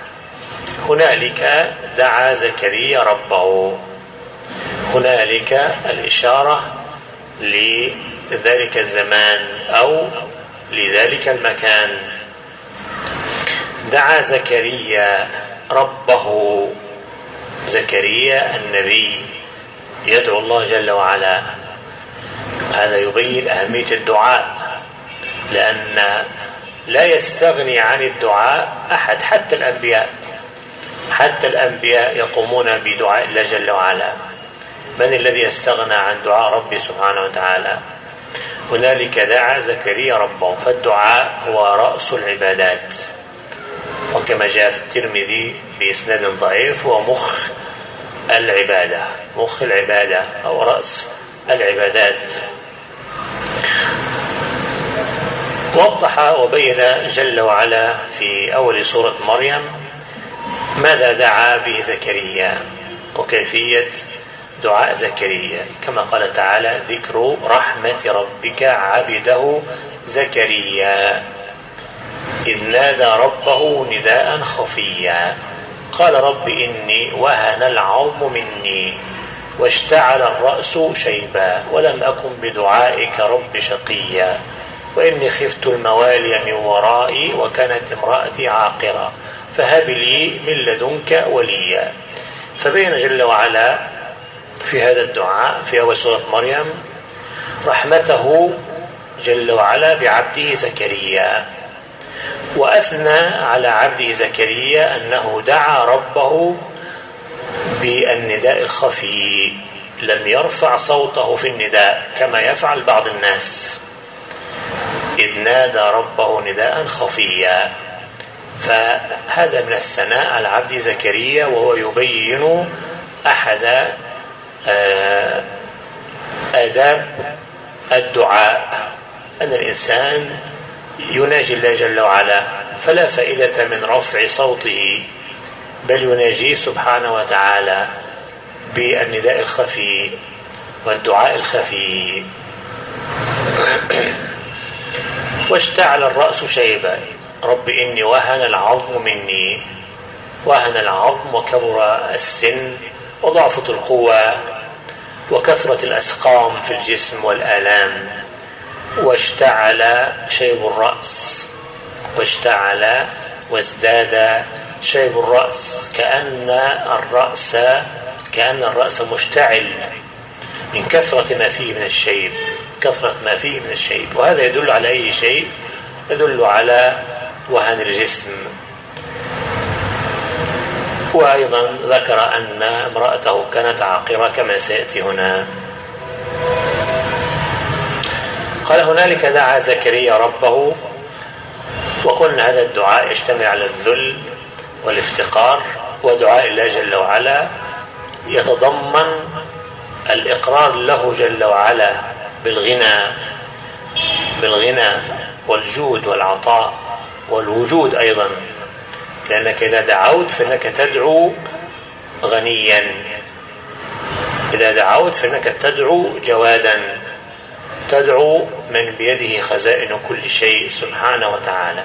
هنالك دعا زكريا ربه. هنالك الإشارة لذلك الزمان أو لذلك المكان. دعا زكريا ربه. زكريا النبي يدعو الله جل وعلا. هذا يبين أهمية الدعاء، لأن لا يستغني عن الدعاء أحد، حتى الأنبياء حتى الأنبياء يقومون بدعاء الله جل وعلا. من الذي يستغنى عن دعاء ربي سبحانه وتعالى؟ هنالك دعا زكريا ربه، فالدعاء هو رأس العبادات، وكما جاء في الترمذي بإسناد ضعيف هو مخ العبادة مخ العبادة أو رأس العبادات. وضح وبين جل وعلا في أول سورة مريم ماذا دعا به زكريا وكيفية دعاء زكريا، كما قال تعالى: ذكر رحمة ربك عبده زكريا. إذ نادى ربه نداء خفيا قال رب إني وهن العظم مني واشتعل الرأس شيبا ولم أكن بدعائك رب شقيا وإني خفت الموالي من ورائي وكانت امرأتي عاقرا فهب لي من لدنك وليا. فبين جل وعلا في هذا الدعاء في أول سورة مريم رحمته جل وعلا بعبده زكريا، وأثنى على عبده زكريا أنه دعا ربه بالنداء الخفي، لم يرفع صوته في النداء كما يفعل بعض الناس، إذ نادى ربه نداء خفيا. فهذا من الثناء على عبد زكريا، وهو يبين أحد آداب الدعاء، أن الإنسان يناجي الله جل وعلا، فلا فائدة من رفع صوته، بل يناجيه سبحانه وتعالى بالنداء الخفي والدعاء الخفي. واشتعل الرأس شيبا رب إني وهن العظم مني، وهن العظم وكبر السن وضعفت القوة وكثرة الأسقام في الجسم والآلام. واشتعل شيب الرأس، واشتعل وازداد شيب الرأس، كأن الرأس كأن الرأس مشتعل من كثرة ما فيه من الشيب، كثرة ما فيه من الشيب. وهذا يدل على أي شيء؟ يدل على وهن الجسم. وأيضا ذكر أن امرأته كانت عاقرة كما سيأتي هنا. قال هنالك دعا زكريا ربه، وقلنا هذا الدعاء يشتمل على الذل والافتقار، ودعاء الله جل وعلا يتضمن الإقرار له جل وعلا بالغنى بالغنى والجود والعطاء والوجود أيضا، لأنك إذا دعوت فإنك تدعو غنيا، إذا دعوت فإنك تدعو جوادا، تدعو من بيده خزائن كل شيء سبحانه وتعالى.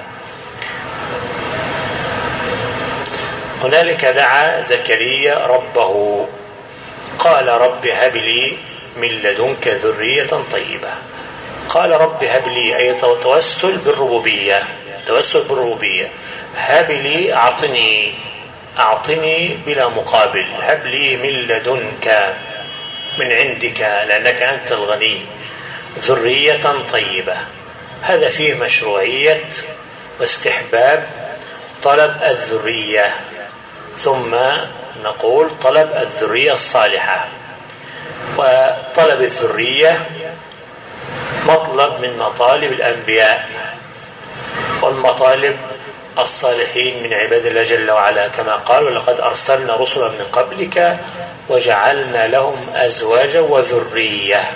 هنالك دعا زكريا ربه قال رب هب لي من لدنك ذرية طيبة. قال رب هب لي أي توسل بالربوبية، توسل بالربوبية. هب لي أعطني، أعطني بلا مقابل، هب لي من لدنك من عندك لأنك أنت الغني ذرية طيبة. هذا فيه مشروعية واستحباب طلب الذرية، ثم نقول طلب الذرية الصالحة. وطلب الذرية مطلب من مطالب الأنبياء والمطالب الصالحين من عباد الله جل وعلا، كما قال ولقد أرسلنا رسلا من قبلك وجعلنا لهم أزواجا وذرية.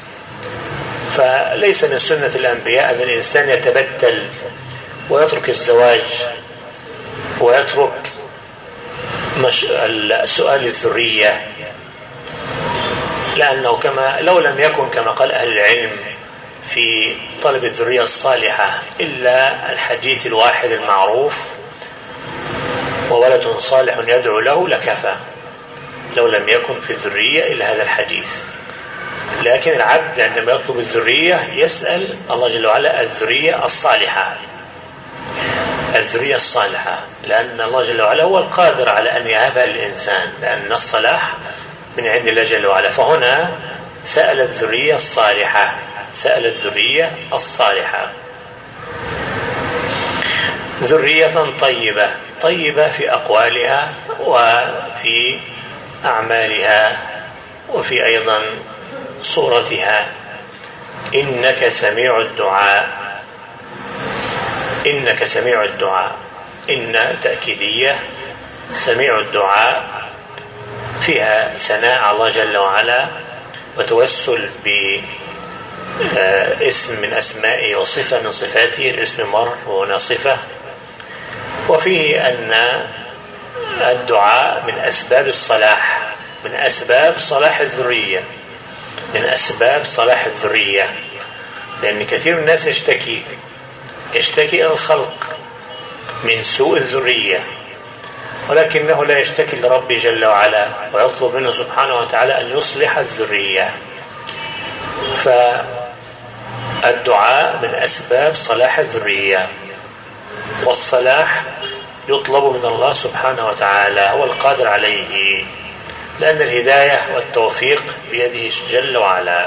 فليس من سنة الأنبياء أن الإنسان يتبتل ويترك الزواج ويترك سؤال الذرية، لأنه كما لو لم يكن كما قال أهل العلم في طلب الذرية الصالحة إلا الحديث الواحد المعروف وولد صالح يدعو له لكفى، لو لم يكن في الذرية إلا هذا الحديث. لكن العبد عندما يطلب الذرية يسأل الله جل وعلا الذرية الصالحة، الذرية الصالحة، لأن الله جل وعلا هو القادر على أن يهبها للإنسان، لأن الصلاح من عند الله جل وعلا. فهنا سأل الذرية الصالحة، سأل الذرية الصالحة. ذرية طيبة، طيبة في أقوالها وفي أعمالها وفي أيضا صورتها. إنك سميع الدعاء، إنك سميع الدعاء، إن تأكيدية، سميع الدعاء فيها ثناء على الله جل وعلا وتوسل باسم من أسمائه وصفة من صفاته، الاسم مر وهنا صفة. وفيه أن الدعاء من أسباب الصلاح، من أسباب صلاح الذرية، من أسباب صلاح الذرية، لأن كثير من الناس يشتكي يشتكي إلى الخلق من سوء الذرية، ولكنه لا يشتكي لربه جل وعلا ويطلب منه سبحانه وتعالى أن يصلح الذرية. فالدعاء من أسباب صلاح الذرية، والصلاح يطلب من الله سبحانه وتعالى، هو القادر عليه، لأن الهداية والتوفيق بيده جل وعلا.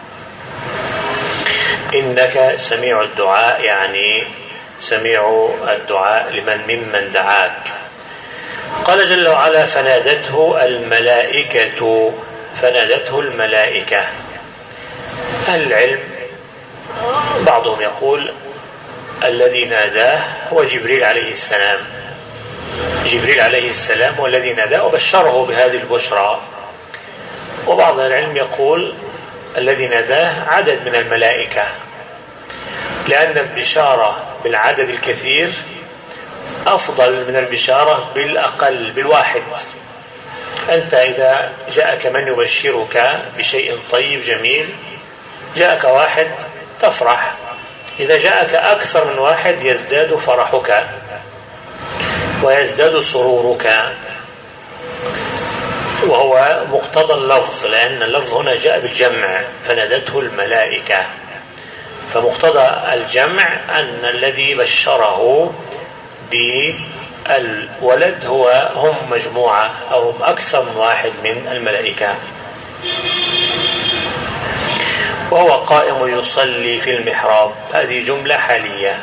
إنك سميع الدعاء، يعني سميع الدعاء لمن ممن دعاك. قال جل وعلا فنادته الملائكة، فنادته الملائكة. أهل العلم بعضهم يقول الذي ناداه هو جبريل عليه السلام، جبريل عليه السلام هو الذي ناداه وبشره بهذه البشرى. وبعض العلم يقول الذي ناداه عدد من الملائكة، لأن البشارة بالعدد الكثير أفضل من البشارة بالأقل بالواحد. أنت إذا جاءك من يبشرك بشيء طيب جميل، جاءك واحد تفرح، إذا جاءك أكثر من واحد يزداد فرحك ويزداد سرورك، وهو مقتضى اللفظ، لأن اللفظ هنا جاء بالجمع فنادته الملائكة، فمقتضى الجمع أن الذي بشره بالولد هو هم مجموعة أو هم أكثر من واحد من الملائكة. وهو قائم يصلي في المحراب، هذه جملة حالية،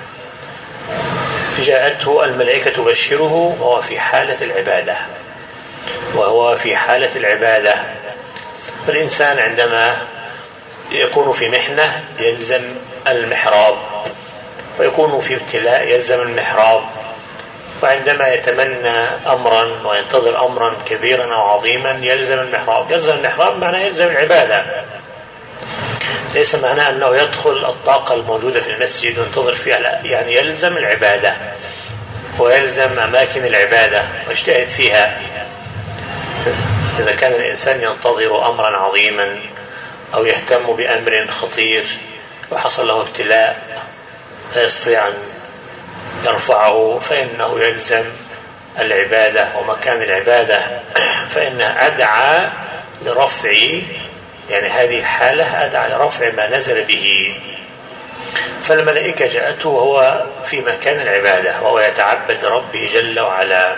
جاءته الملائكة تبشره وهو في حالة العبادة، وهو في حالة العبادة. فالإنسان عندما يكون في محنة يلزم المحراب، ويكون في ابتلاء يلزم المحراب، وعندما يتمنى أمرا وينتظر أمرا كبيرا أو عظيما يلزم المحراب. يلزم المحراب معناه يلزم العبادة، ليس معناه أنه يدخل الطاقة الموجودة في المسجد وينتظر فيها، لا، يعني يلزم العبادة ويلزم أماكن العبادة ويجتهد فيها. إذا كان الإنسان ينتظر أمرا عظيما أو يهتم بأمر خطير وحصل له ابتلاء لا يستطيع أن يرفعه، فإنه يلزم العبادة ومكان العبادة، فإنها أدعى لرفع، يعني هذه الحالة أدعى لرفع ما نزل به. فالملائكة جاءته وهو في مكان العبادة وهو يتعبد ربه جل وعلا،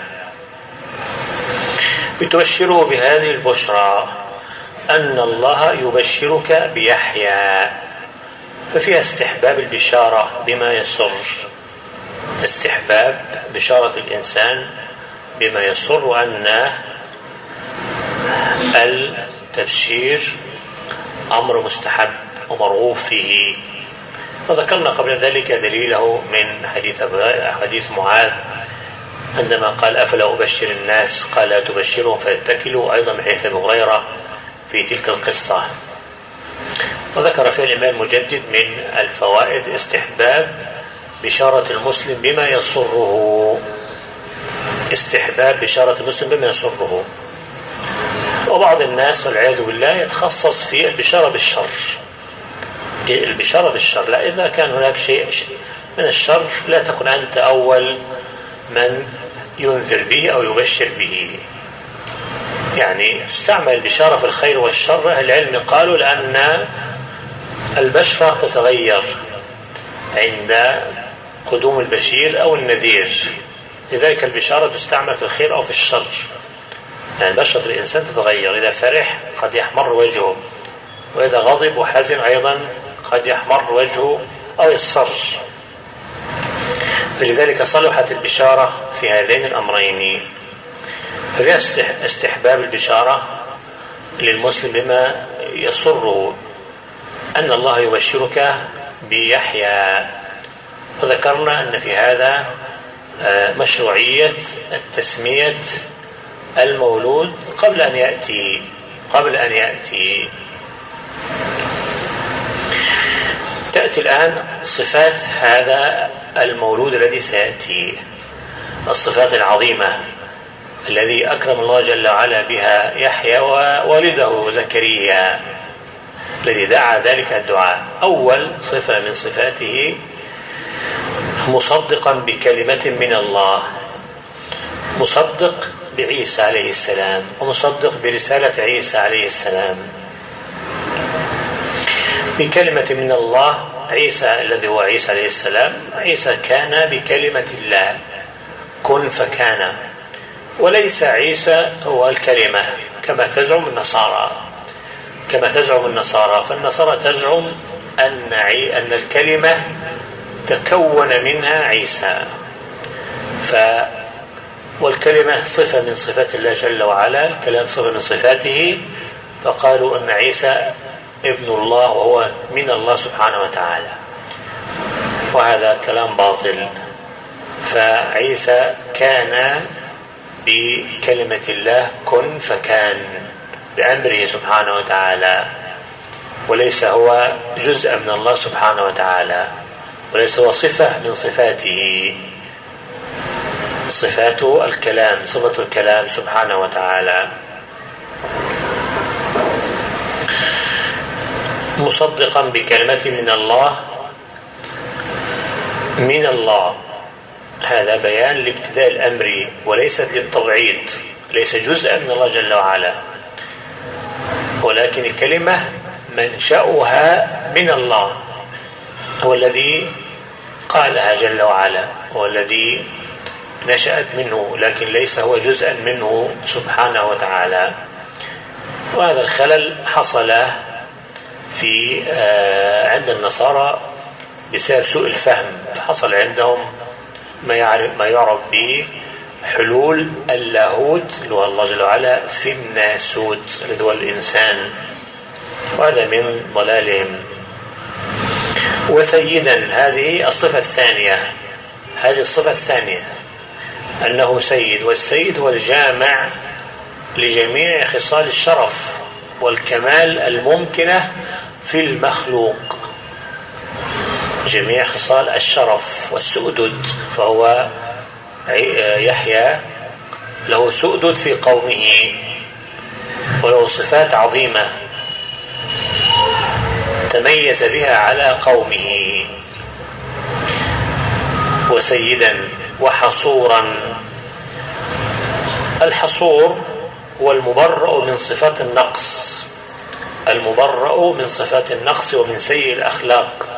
بتبشره بهذه البشرى أن الله يبشرك بيحيى، ففيها استحباب البشارة بما يسر، استحباب بشارة الإنسان بما يسر، وأن التبشير أمر مستحب ومرغوب فيه. وذكرنا قبل ذلك دليله من حديث حديث معاذ عندما قال أفلا أبشر الناس، قال لا تبشرهم فيتكلوا، أيضا من حديث أبي هريرة في تلك القصة. وذكر فيه الإمام المجدد من الفوائد استحباب بشارة المسلم بما يسره، استحباب بشارة المسلم بما يسره. وبعض الناس والعياذ بالله يتخصص في البشارة بالشر، البشارة بالشر، لا، إذا كان هناك شيء من الشر لا تكن أنت أول من ينذر به أو يبشر به. يعني استعمل البشارة في الخير والشر. أهل العلم قالوا لأن البشرة تتغير عند قدوم البشير أو النذير، لذلك البشارة تستعمل في الخير أو في الشر. يعني بشرة الإنسان تتغير، إذا فرح قد يحمر وجهه، وإذا غضب وحزن أيضا قد يحمر وجهه أو يصفر. فلذلك صلحت البشارة في هذين الأمرين. ففيها استحباب البشارة للمسلم بما يسره أن الله يبشرك بيحيى. وذكرنا أن في هذا مشروعية التسمية المولود قبل أن يأتي قبل أن يأتي تأتي الآن صفات هذا المولود الذي سيأتي، الصفات العظيمة الذي أكرم الله جل وعلا بها يحيى ووالده زكريا الذي دعا ذلك الدعاء. أول صفة من صفاته مصدقا بكلمة من الله، مصدق بعيسى عليه السلام ومصدق برسالة عيسى عليه السلام. بكلمة من الله، عيسى الذي هو عيسى عليه السلام، عيسى كان بكلمة الله كن فكان، وليس عيسى هو الكلمة كما تزعم النصارى كما تزعم النصارى فالنصارى تزعم أن أن الكلمة تكون منها عيسى، ف والكلمة صفة من صفات الله جل وعلا، الكلام صفة من صفاته، فقالوا أن عيسى ابن الله وهو من الله سبحانه وتعالى، وهذا كلام باطل. فعيسى كان بكلمة الله كن فكان بأمره سبحانه وتعالى، وليس هو جزء من الله سبحانه وتعالى، وليس هو صفة من صفاته، صفات الكلام، صفة الكلام سبحانه وتعالى. مصدقا بكلمة من الله، من الله هذا بيان لابتداء الأمر وليست للتبعيض، ليس جزءا من الله جل وعلا، ولكن الكلمة منشأها من الله، هو الذي قالها جل وعلا، هو الذي نشأت منه، لكن ليس هو جزءا منه سبحانه وتعالى. وهذا الخلل حصل في عند النصارى بسبب سوء الفهم، حصل عندهم ما يعرف ما يعرف بحلول اللاهوت اللي هو الله جل وعلا في الناسوت اللي هو الإنسان، وهذا من ضلالهم. وسيدا، هذه الصفة الثانية، هذه الصفة الثانية أنه سيد، والسيد هو الجامع لجميع خصال الشرف والكمال الممكنة في المخلوق، جميع خصال الشرف والسؤدد، فهو يحيى له سؤدد في قومه وله صفات عظيمة تميز بها على قومه. وسيدا وحصورا، الحصور هو المبرأ من صفات النقص، المبرأ من صفات النقص ومن سيء الأخلاق،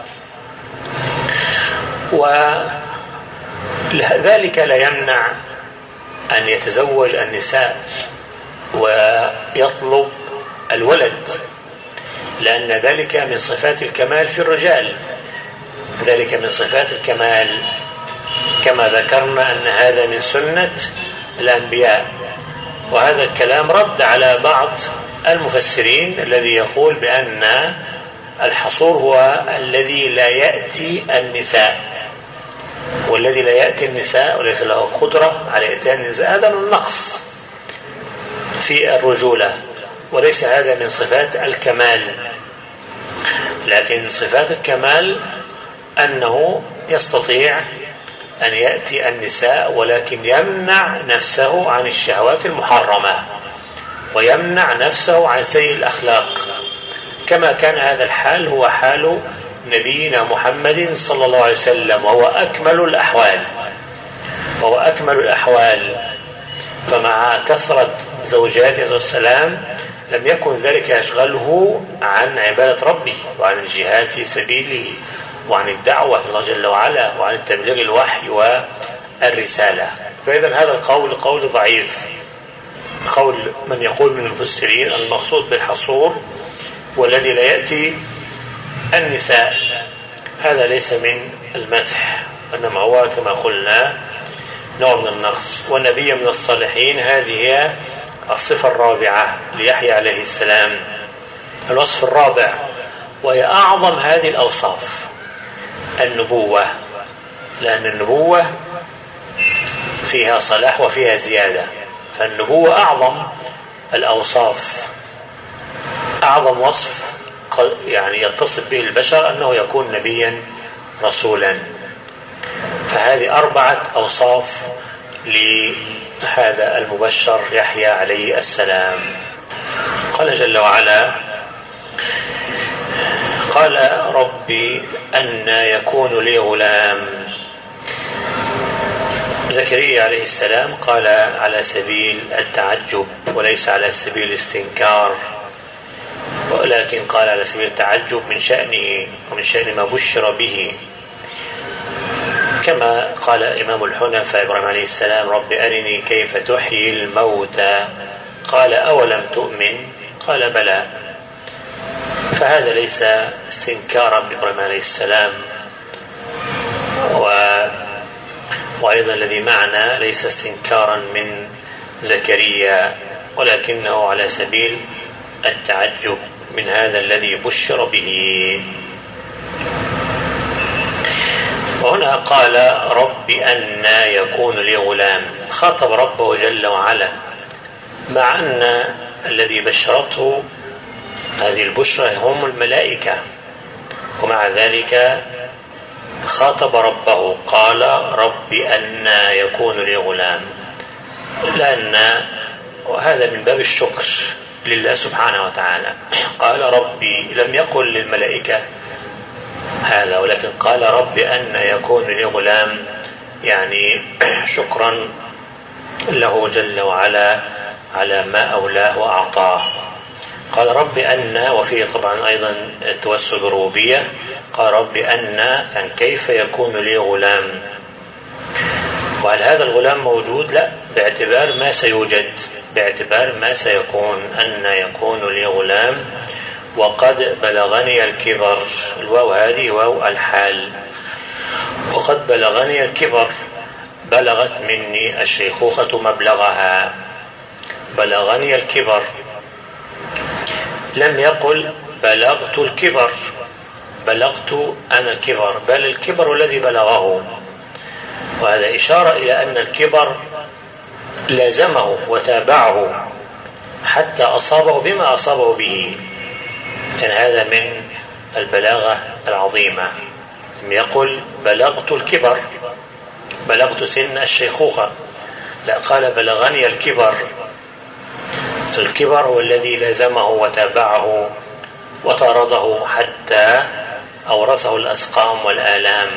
وذلك لا يمنع أن يتزوج النساء ويطلب الولد، لأن ذلك من صفات الكمال في الرجال، ذلك من صفات الكمال، كما ذكرنا أن هذا من سنة الأنبياء. وهذا الكلام رد على بعض المفسرين الذي يقول بأن الحصور هو الذي لا يأتي النساء، والذي لا يأتي النساء وليس له قدرة على إتيان النساء هذا من النقص في الرجولة، وليس هذا من صفات الكمال. لكن صفات الكمال أنه يستطيع أن يأتي النساء ولكن يمنع نفسه عن الشهوات المحرمة ويمنع نفسه عن سيء الأخلاق، كما كان هذا الحال هو حال نبينا محمد صلى الله عليه وسلم، وهو أكمل الأحوال وهو أكمل الأحوال فمع كثرة زوجاته عليه السلام لم يكن ذلك يشغله عن عبادة ربه وعن الجهاد في سبيله وعن الدعوة الله جل وعلا وعن التبليغ الوحي والرسالة. فإذا هذا القول قول ضعيف، قول من يقول من المفسرين المقصود بالحصور والذي لا يأتي النساء، هذا ليس من المدح، إنما هو كما قلنا نوع من النقص. والنبي من الصالحين، هذه هي الصفة الرابعة ليحيى عليه السلام، الوصف الرابع، وهي أعظم هذه الأوصاف، النبوة، لأن النبوة فيها صلاح وفيها زيادة، فالنبوة أعظم الأوصاف، أعظم وصف يعني يتصف به البشر أنه يكون نبيا رسولا. فهذه أربعة أوصاف لهذا المبشر يحيى عليه السلام. قال جل وعلا: قال ربي أنى يكون لي غلام. زكريا عليه السلام قال على سبيل التعجب وليس على سبيل الاستنكار، ولكن قال على سبيل التعجب من شأنه ومن شأن ما بشر به، كما قال إمام الحنفاء إبراهيم عليه السلام: رب أرني كيف تحيي الموتى، قال أولم تؤمن؟ قال بلى. فهذا ليس استنكارا بإبراهيم عليه السلام، و... وأيضا الذي معنا ليس استنكارا من زكريا، ولكنه على سبيل التعجب من هذا الذي بشر به. وهنا قال: رب أنى يكون لي غلام، خاطب ربه جل وعلا، مع أن الذي بشرته هذه البشرى هم الملائكة، ومع ذلك خاطب ربه قال: رب أنى يكون لي غلام، لأن وهذا من باب الشكر لله سبحانه وتعالى. قال ربي، لم يقل للملائكة هذا، ولكن قال رب أنى يكون لي غلام، يعني شكرا له جل وعلا على ما أولاه وأعطاه. قال رب أنى، وفيه طبعا أيضا التوسل بالربوبية. قال رب أنى، أن كيف يكون لي غلام، وهل هذا الغلام موجود؟ لا، باعتبار ما سيوجد، باعتبار ما سيكون. أن يكون لي غلام وقد بلغني الكبر، الواو هذه واو الحال، وقد بلغني الكبر، بلغت مني الشيخوخة مبلغها، بلغني الكبر، لم يقل بلغت الكبر، بلغت أنا الكبر، بل الكبر الذي بلغه. وهذا إشارة إلى أن الكبر لازمه وتابعه حتى أصابه بما أصابه به. كان هذا من البلاغة العظيمة. لم يقل بلغت الكبر، بلغت سن الشيخوخة، لا، قال بلغني الكبر. الكبر هو الذي لازمه وتابعه وطارده حتى أورثه الأسقام والآلام.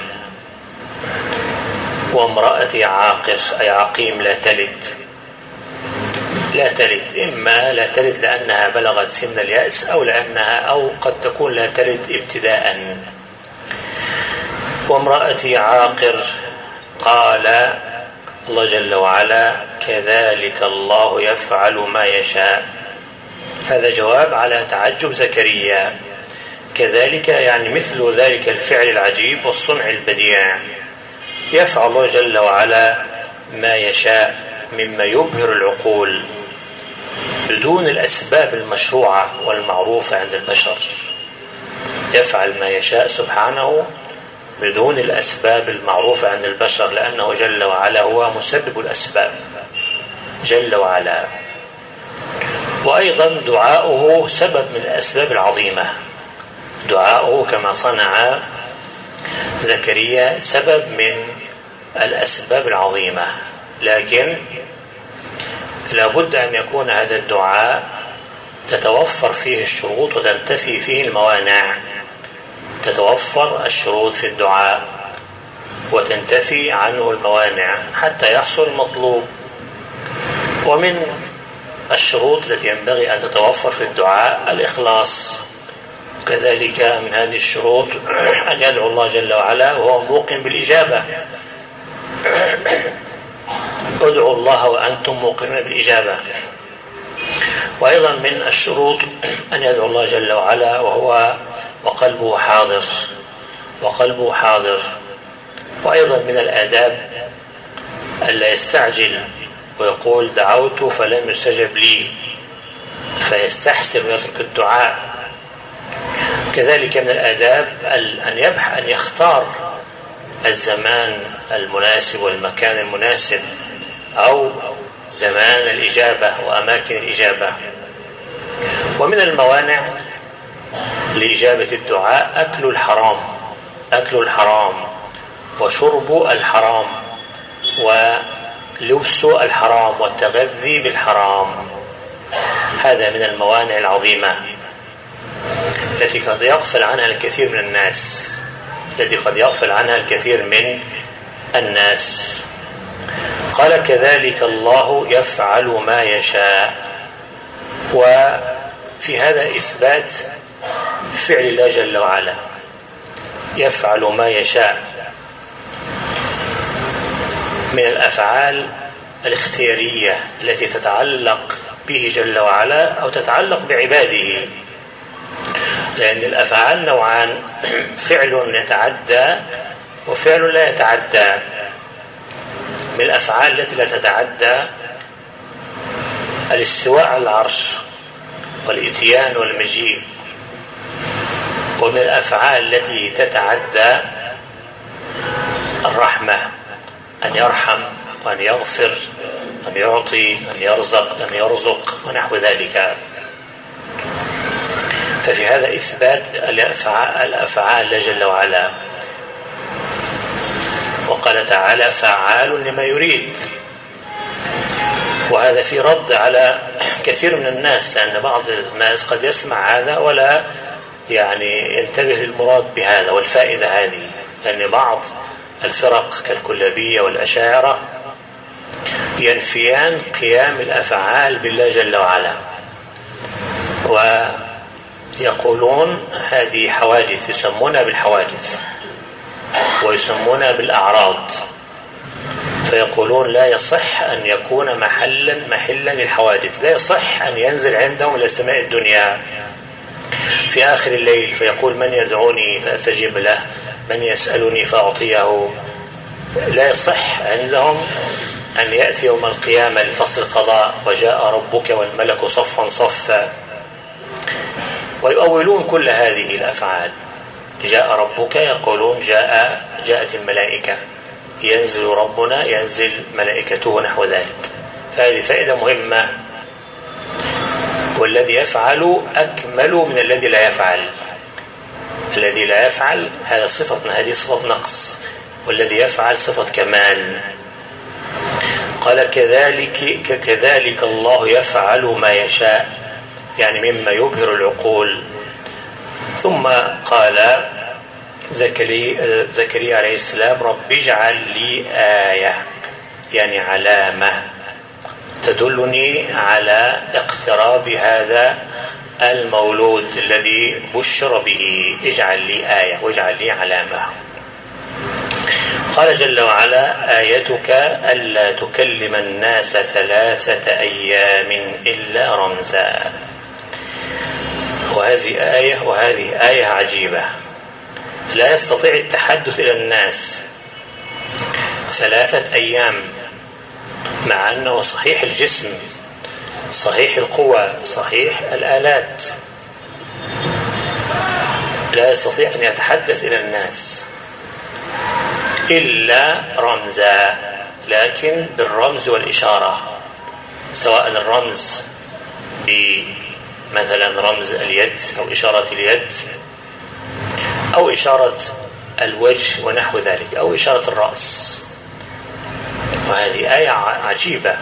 وامرأتي عاقر، أي عقيم، لا تلد، لا تلد، إما لا تلد لأنها بلغت سن اليأس، أو لأنها أو قد تكون لا تلد ابتداء. وامرأتي عاقر، قال الله جل وعلا: كذلك الله يفعل ما يشاء. هذا جواب على تعجب زكريا. كذلك يعني مثل ذلك الفعل العجيب والصنع البديع، يفعل الله جل وعلا ما يشاء مما يبهر العقول بدون الأسباب المشروعة والمعروفة عند البشر. يفعل ما يشاء سبحانه بدون الأسباب المعروفة عند البشر، لأنه جل وعلا هو مسبب الأسباب جل وعلا. وأيضا دعاؤه سبب من الأسباب العظيمة، دعاؤه كما صنع زكريا سبب من الأسباب العظيمة، لكن لابد أن يكون هذا الدعاء تتوفر فيه الشروط وتنتفي فيه الموانع. تتوفر الشروط في الدعاء وتنتفي عنه الموانع حتى يحصل المطلوب. ومن الشروط التي ينبغي أن تتوفر في الدعاء الإخلاص، وكذلك من هذه الشروط أن يدعو الله جل وعلا وهو موقن بالإجابة. ادعوا الله وأنتم موقنون بالإجابة. وأيضا من الشروط أن يدعو الله جل وعلا وهو وقلبه حاضر، وقلبه حاضر. وأيضا من الآداب ألا يستعجل ويقول دعوت فلم يستجب لي فيستحسن ويترك الدعاء. كذلك من الآداب أن يبحث أن يختار الزمان المناسب والمكان المناسب، أو زمان الإجابة وأماكن الإجابة. ومن الموانع لإجابة الدعاء أكل الحرام، أكل الحرام وشرب الحرام ولبس الحرام والتغذي بالحرام. هذا من الموانع العظيمة التي قد يغفل عنها الكثير من الناس التي قد يغفل عنها الكثير من الناس. قال كذلك الله يفعل ما يشاء. وفي هذا إثبات فعل الله جل وعلا، يفعل ما يشاء من الأفعال الاختيارية التي تتعلق به جل وعلا أو تتعلق بعباده، لأن الأفعال نوعان: فعل يتعدى وفعل لا يتعدى. من الأفعال التي لا تتعدى الاستواء على العرش والإتيان والمجيء، ومن الأفعال التي تتعدى الرحمة، أن يرحم وأن يغفر، أن يعطي، أن يرزق، أن يرزق ونحو ذلك. ففي هذا إثبات الأفعال جل وعلا. وقال تعالى: فعال لما يريد. وهذا في رد على كثير من الناس، لأن بعض الناس قد يسمع هذا ولا يعني ينتبه للمراد بهذا والفائدة هذه، لأن بعض الفرق كالكلابية والأشاعرة ينفيان قيام الأفعال بالله جل وعلا، ويقولون هذه حوادث، يسمونها بالحوادث ويسمونها بالأعراض، فيقولون لا يصح أن يكون محلا محلا للحوادث، لا يصح أن ينزل عندهم إلى سماء الدنيا في آخر الليل فيقول: من يدعوني فأستجيب له، من يسألني فأعطيه. لا يصح عندهم أن يأتي يوم القيامة لفصل القضاء: وجاء ربك والملك صفا صفا. ويؤولون كل هذه الأفعال. جاء ربك يقولون جاء جاءت الملائكة، ينزل ربنا ينزل ملائكته نحو ذلك. فهذه فائدة مهمة. والذي يفعل أكمل من الذي لا يفعل. الذي لا يفعل هذا صفة، هذه صفة نقص، والذي يفعل صفة كمال. قال كذلك كذلك الله يفعل ما يشاء، يعني مما يبهر العقول. ثم قال زكريا, زكريا عليه السلام: رب اجعل لي آية، يعني علامة تدلني على اقتراب هذا المولود الذي بشر به، اجعل لي آية واجعل لي علامة. قال جل وعلا: آيتك ألا تكلم الناس ثلاثة أيام إلا رمزا. وهذه آية وهذه آية عجيبة، لا يستطيع التحدث إلى الناس ثلاثة أيام، مع أنه صحيح الجسم، صحيح القوى، صحيح الآلات، لا يستطيع أن يتحدث إلى الناس إلا رمزا، لكن بالرمز والإشارة، سواء الرمز بمثلا رمز اليد أو إشارة اليد أو إشارة الوجه ونحو ذلك أو إشارة الرأس. وهذه آية عجيبة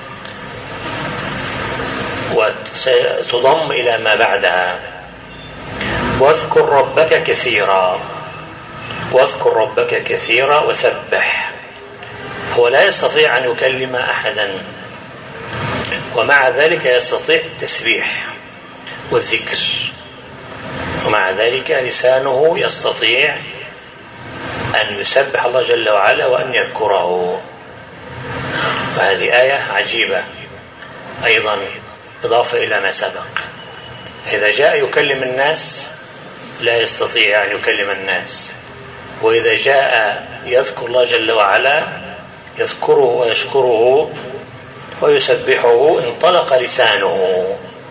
وتضم إلى ما بعدها: واذكر ربك كثيرا. واذكر ربك كثيرا وسبح. هو لا يستطيع أن يكلم أحدا، ومع ذلك يستطيع التسبيح والذكر، ومع ذلك لسانه يستطيع أن يسبح الله جل وعلا وأن يذكره. وهذه آية عجيبة أيضا، إضافة إلى ما سبق. إذا جاء يكلم الناس لا يستطيع أن يكلم الناس، وإذا جاء يذكر الله جل وعلا يذكره ويشكره ويسبحه انطلق لسانه.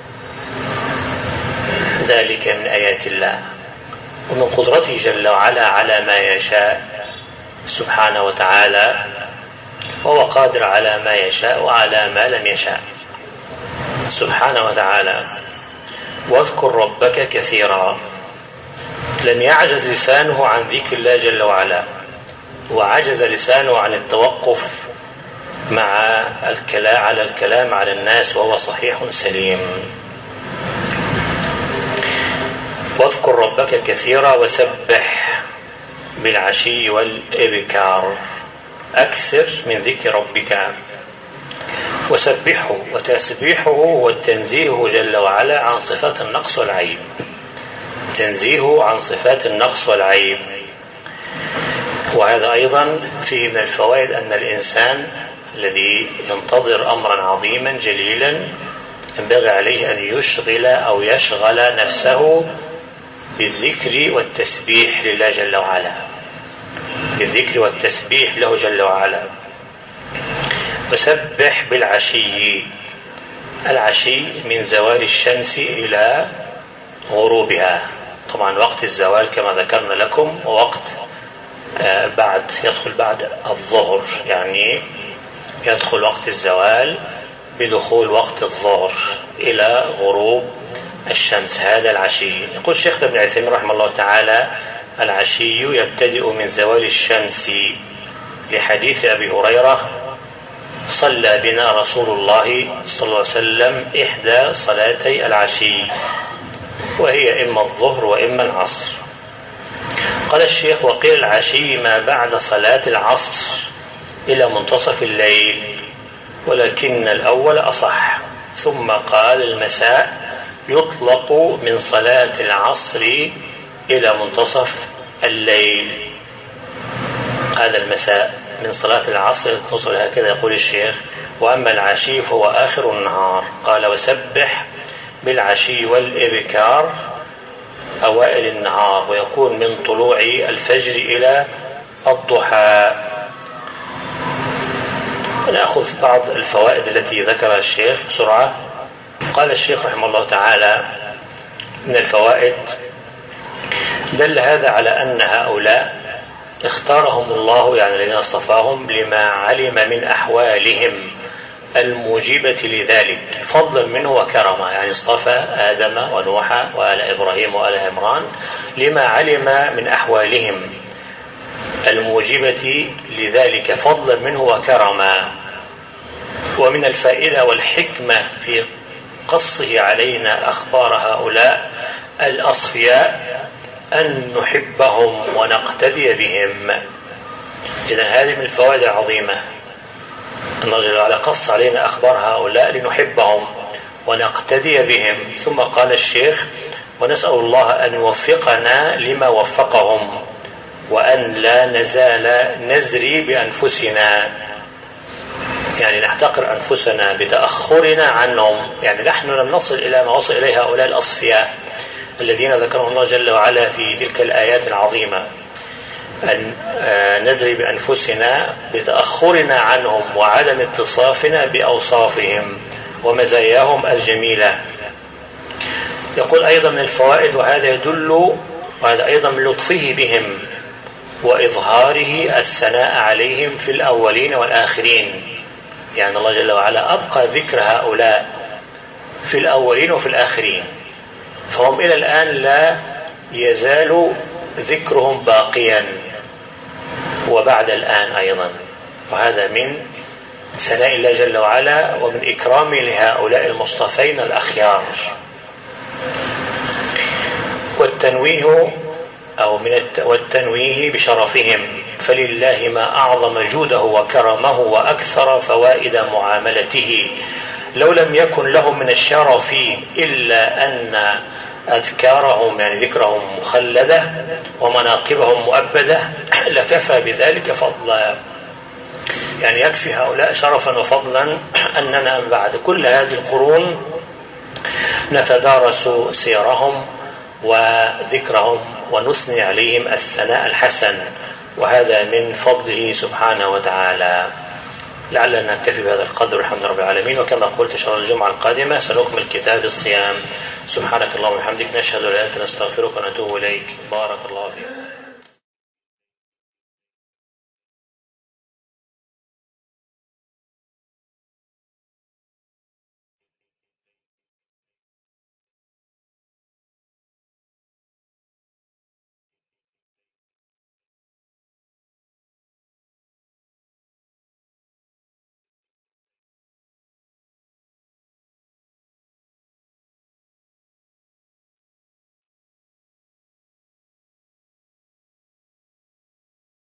ذلك من آيات الله ومن قدرته جل وعلا على ما يشاء سبحانه وتعالى، وهو قادر على ما يشاء وعلى ما لم يشاء سبحانه وتعالى. واذكر ربك كثيرا. لم يعجز لسانه عن ذكر الله جل وعلا، وعجز لسانه عن التوقف مع الكلام على الكلام على الناس وهو صحيح سليم. واذكر ربك كثيرا وسبح بالعشي والإبكار. أكثر من ذكر ربك وسبحه. وتسبيحه هو التنزيه جل وعلا عن صفات النقص والعيب، تنزيهه عن صفات النقص والعيب. وهذا أيضا فيه من الفوائد أن الإنسان الذي ينتظر أمرا عظيما جليلا ينبغي عليه أن يشغل أو يشغل نفسه بالذكر والتسبيح لله جل وعلا، بالذكر والتسبيح له جل وعلا. وسبح بالعشي، العشي من زوال الشمس إلى غروبها، طبعا وقت الزوال كما ذكرنا لكم، ووقت بعد يدخل بعد الظهر، يعني يدخل وقت الزوال بدخول وقت الظهر إلى غروب الشمس، هذا العشي. يقول الشيخ ابن عثيمين رحمه الله تعالى: العشي يبتدئ من زوال الشمس، لحديث أبي هريرة: صلى بنا رسول الله صلى الله عليه وسلم إحدى صلاتي العشي، وهي إما الظهر وإما العصر. قال الشيخ: وقيل العشي ما بعد صلاة العصر إلى منتصف الليل، ولكن الأول أصح. ثم قال: المساء يطلق من صلاة العصر إلى منتصف الليل، هذا المساء من صلاة العصر تصل، هكذا يقول الشيخ. وأما العشي فهو آخر النهار. قال: وسبح بالعشي والإبكار أوائل النهار، ويكون من طلوع الفجر إلى الضحى. نأخذ بعض الفوائد التي ذكرها الشيخ بسرعة. قال الشيخ رحمه الله تعالى: من الفوائد: دل هذا على أن هؤلاء اختارهم الله، يعني الذين اصطفاهم، لما علم من أحوالهم الموجبة لذلك فضلا منه وكرما، يعني اصطفى آدم ونوح وآل إبراهيم وآل عمران لما علم من أحوالهم الموجبة لذلك فضلا منه وكرما. ومن الفائدة والحكمة في قصه علينا أخبار هؤلاء الأصفياء أن نحبهم ونقتدي بهم. إذن هذه من الفوائد العظيمة، الله جل وعلا قص علينا أخبار هؤلاء لنحبهم ونقتدي بهم. ثم قال الشيخ: ونسأل الله أن يوفقنا لما وفقهم، وأن لا نزال نزري بأنفسنا، يعني نحتقر أنفسنا بتأخرنا عنهم، يعني نحن لم نصل إلى ما وصل إليه هؤلاء الأصفياء الذين ذكرهم الله جل وعلا في تلك الآيات العظيمة، أن نزري بأنفسنا بتأخرنا عنهم وعدم اتصافنا بأوصافهم ومزاياهم الجميلة. يقول أيضا من الفوائد: وهذا يدل، وهذا أيضا من لطفه بهم وإظهاره الثناء عليهم في الأولين والآخرين، يعني الله جل وعلا أبقى ذكر هؤلاء في الأولين وفي الآخرين، فهم إلى الآن لا يزال ذكرهم باقيا وبعد الآن أيضا، وهذا من ثناء الله جل وعلا ومن إكرامه لهؤلاء المصطفين الأخيار. والتنويه أو من والتنويه بشرفهم، فلله ما أعظم جوده وكرمه وأكثر فوائد معاملته، لو لم يكن لهم من الشرف إلا أن أذكارهم، يعني ذكرهم، مخلدة ومناقبهم مؤبدة، لكفى بذلك فضلا. يعني يكفي هؤلاء شرفا وفضلا أننا بعد كل هذه القرون نتدارس سيرهم وذكرهم ونثني عليهم الثناء الحسن، وهذا من فضله سبحانه وتعالى. لعلنا نكتفي بهذا القدر، الحمد لله رب العالمين. وكما قلت إن شاء الله الجمعة القادمة سنكمل كتاب الصيام. سبحانك اللهم وبحمدك، نشهد أن لا إله إلا أنت، نستغفرك ونتوب إليك. بارك الله فيك.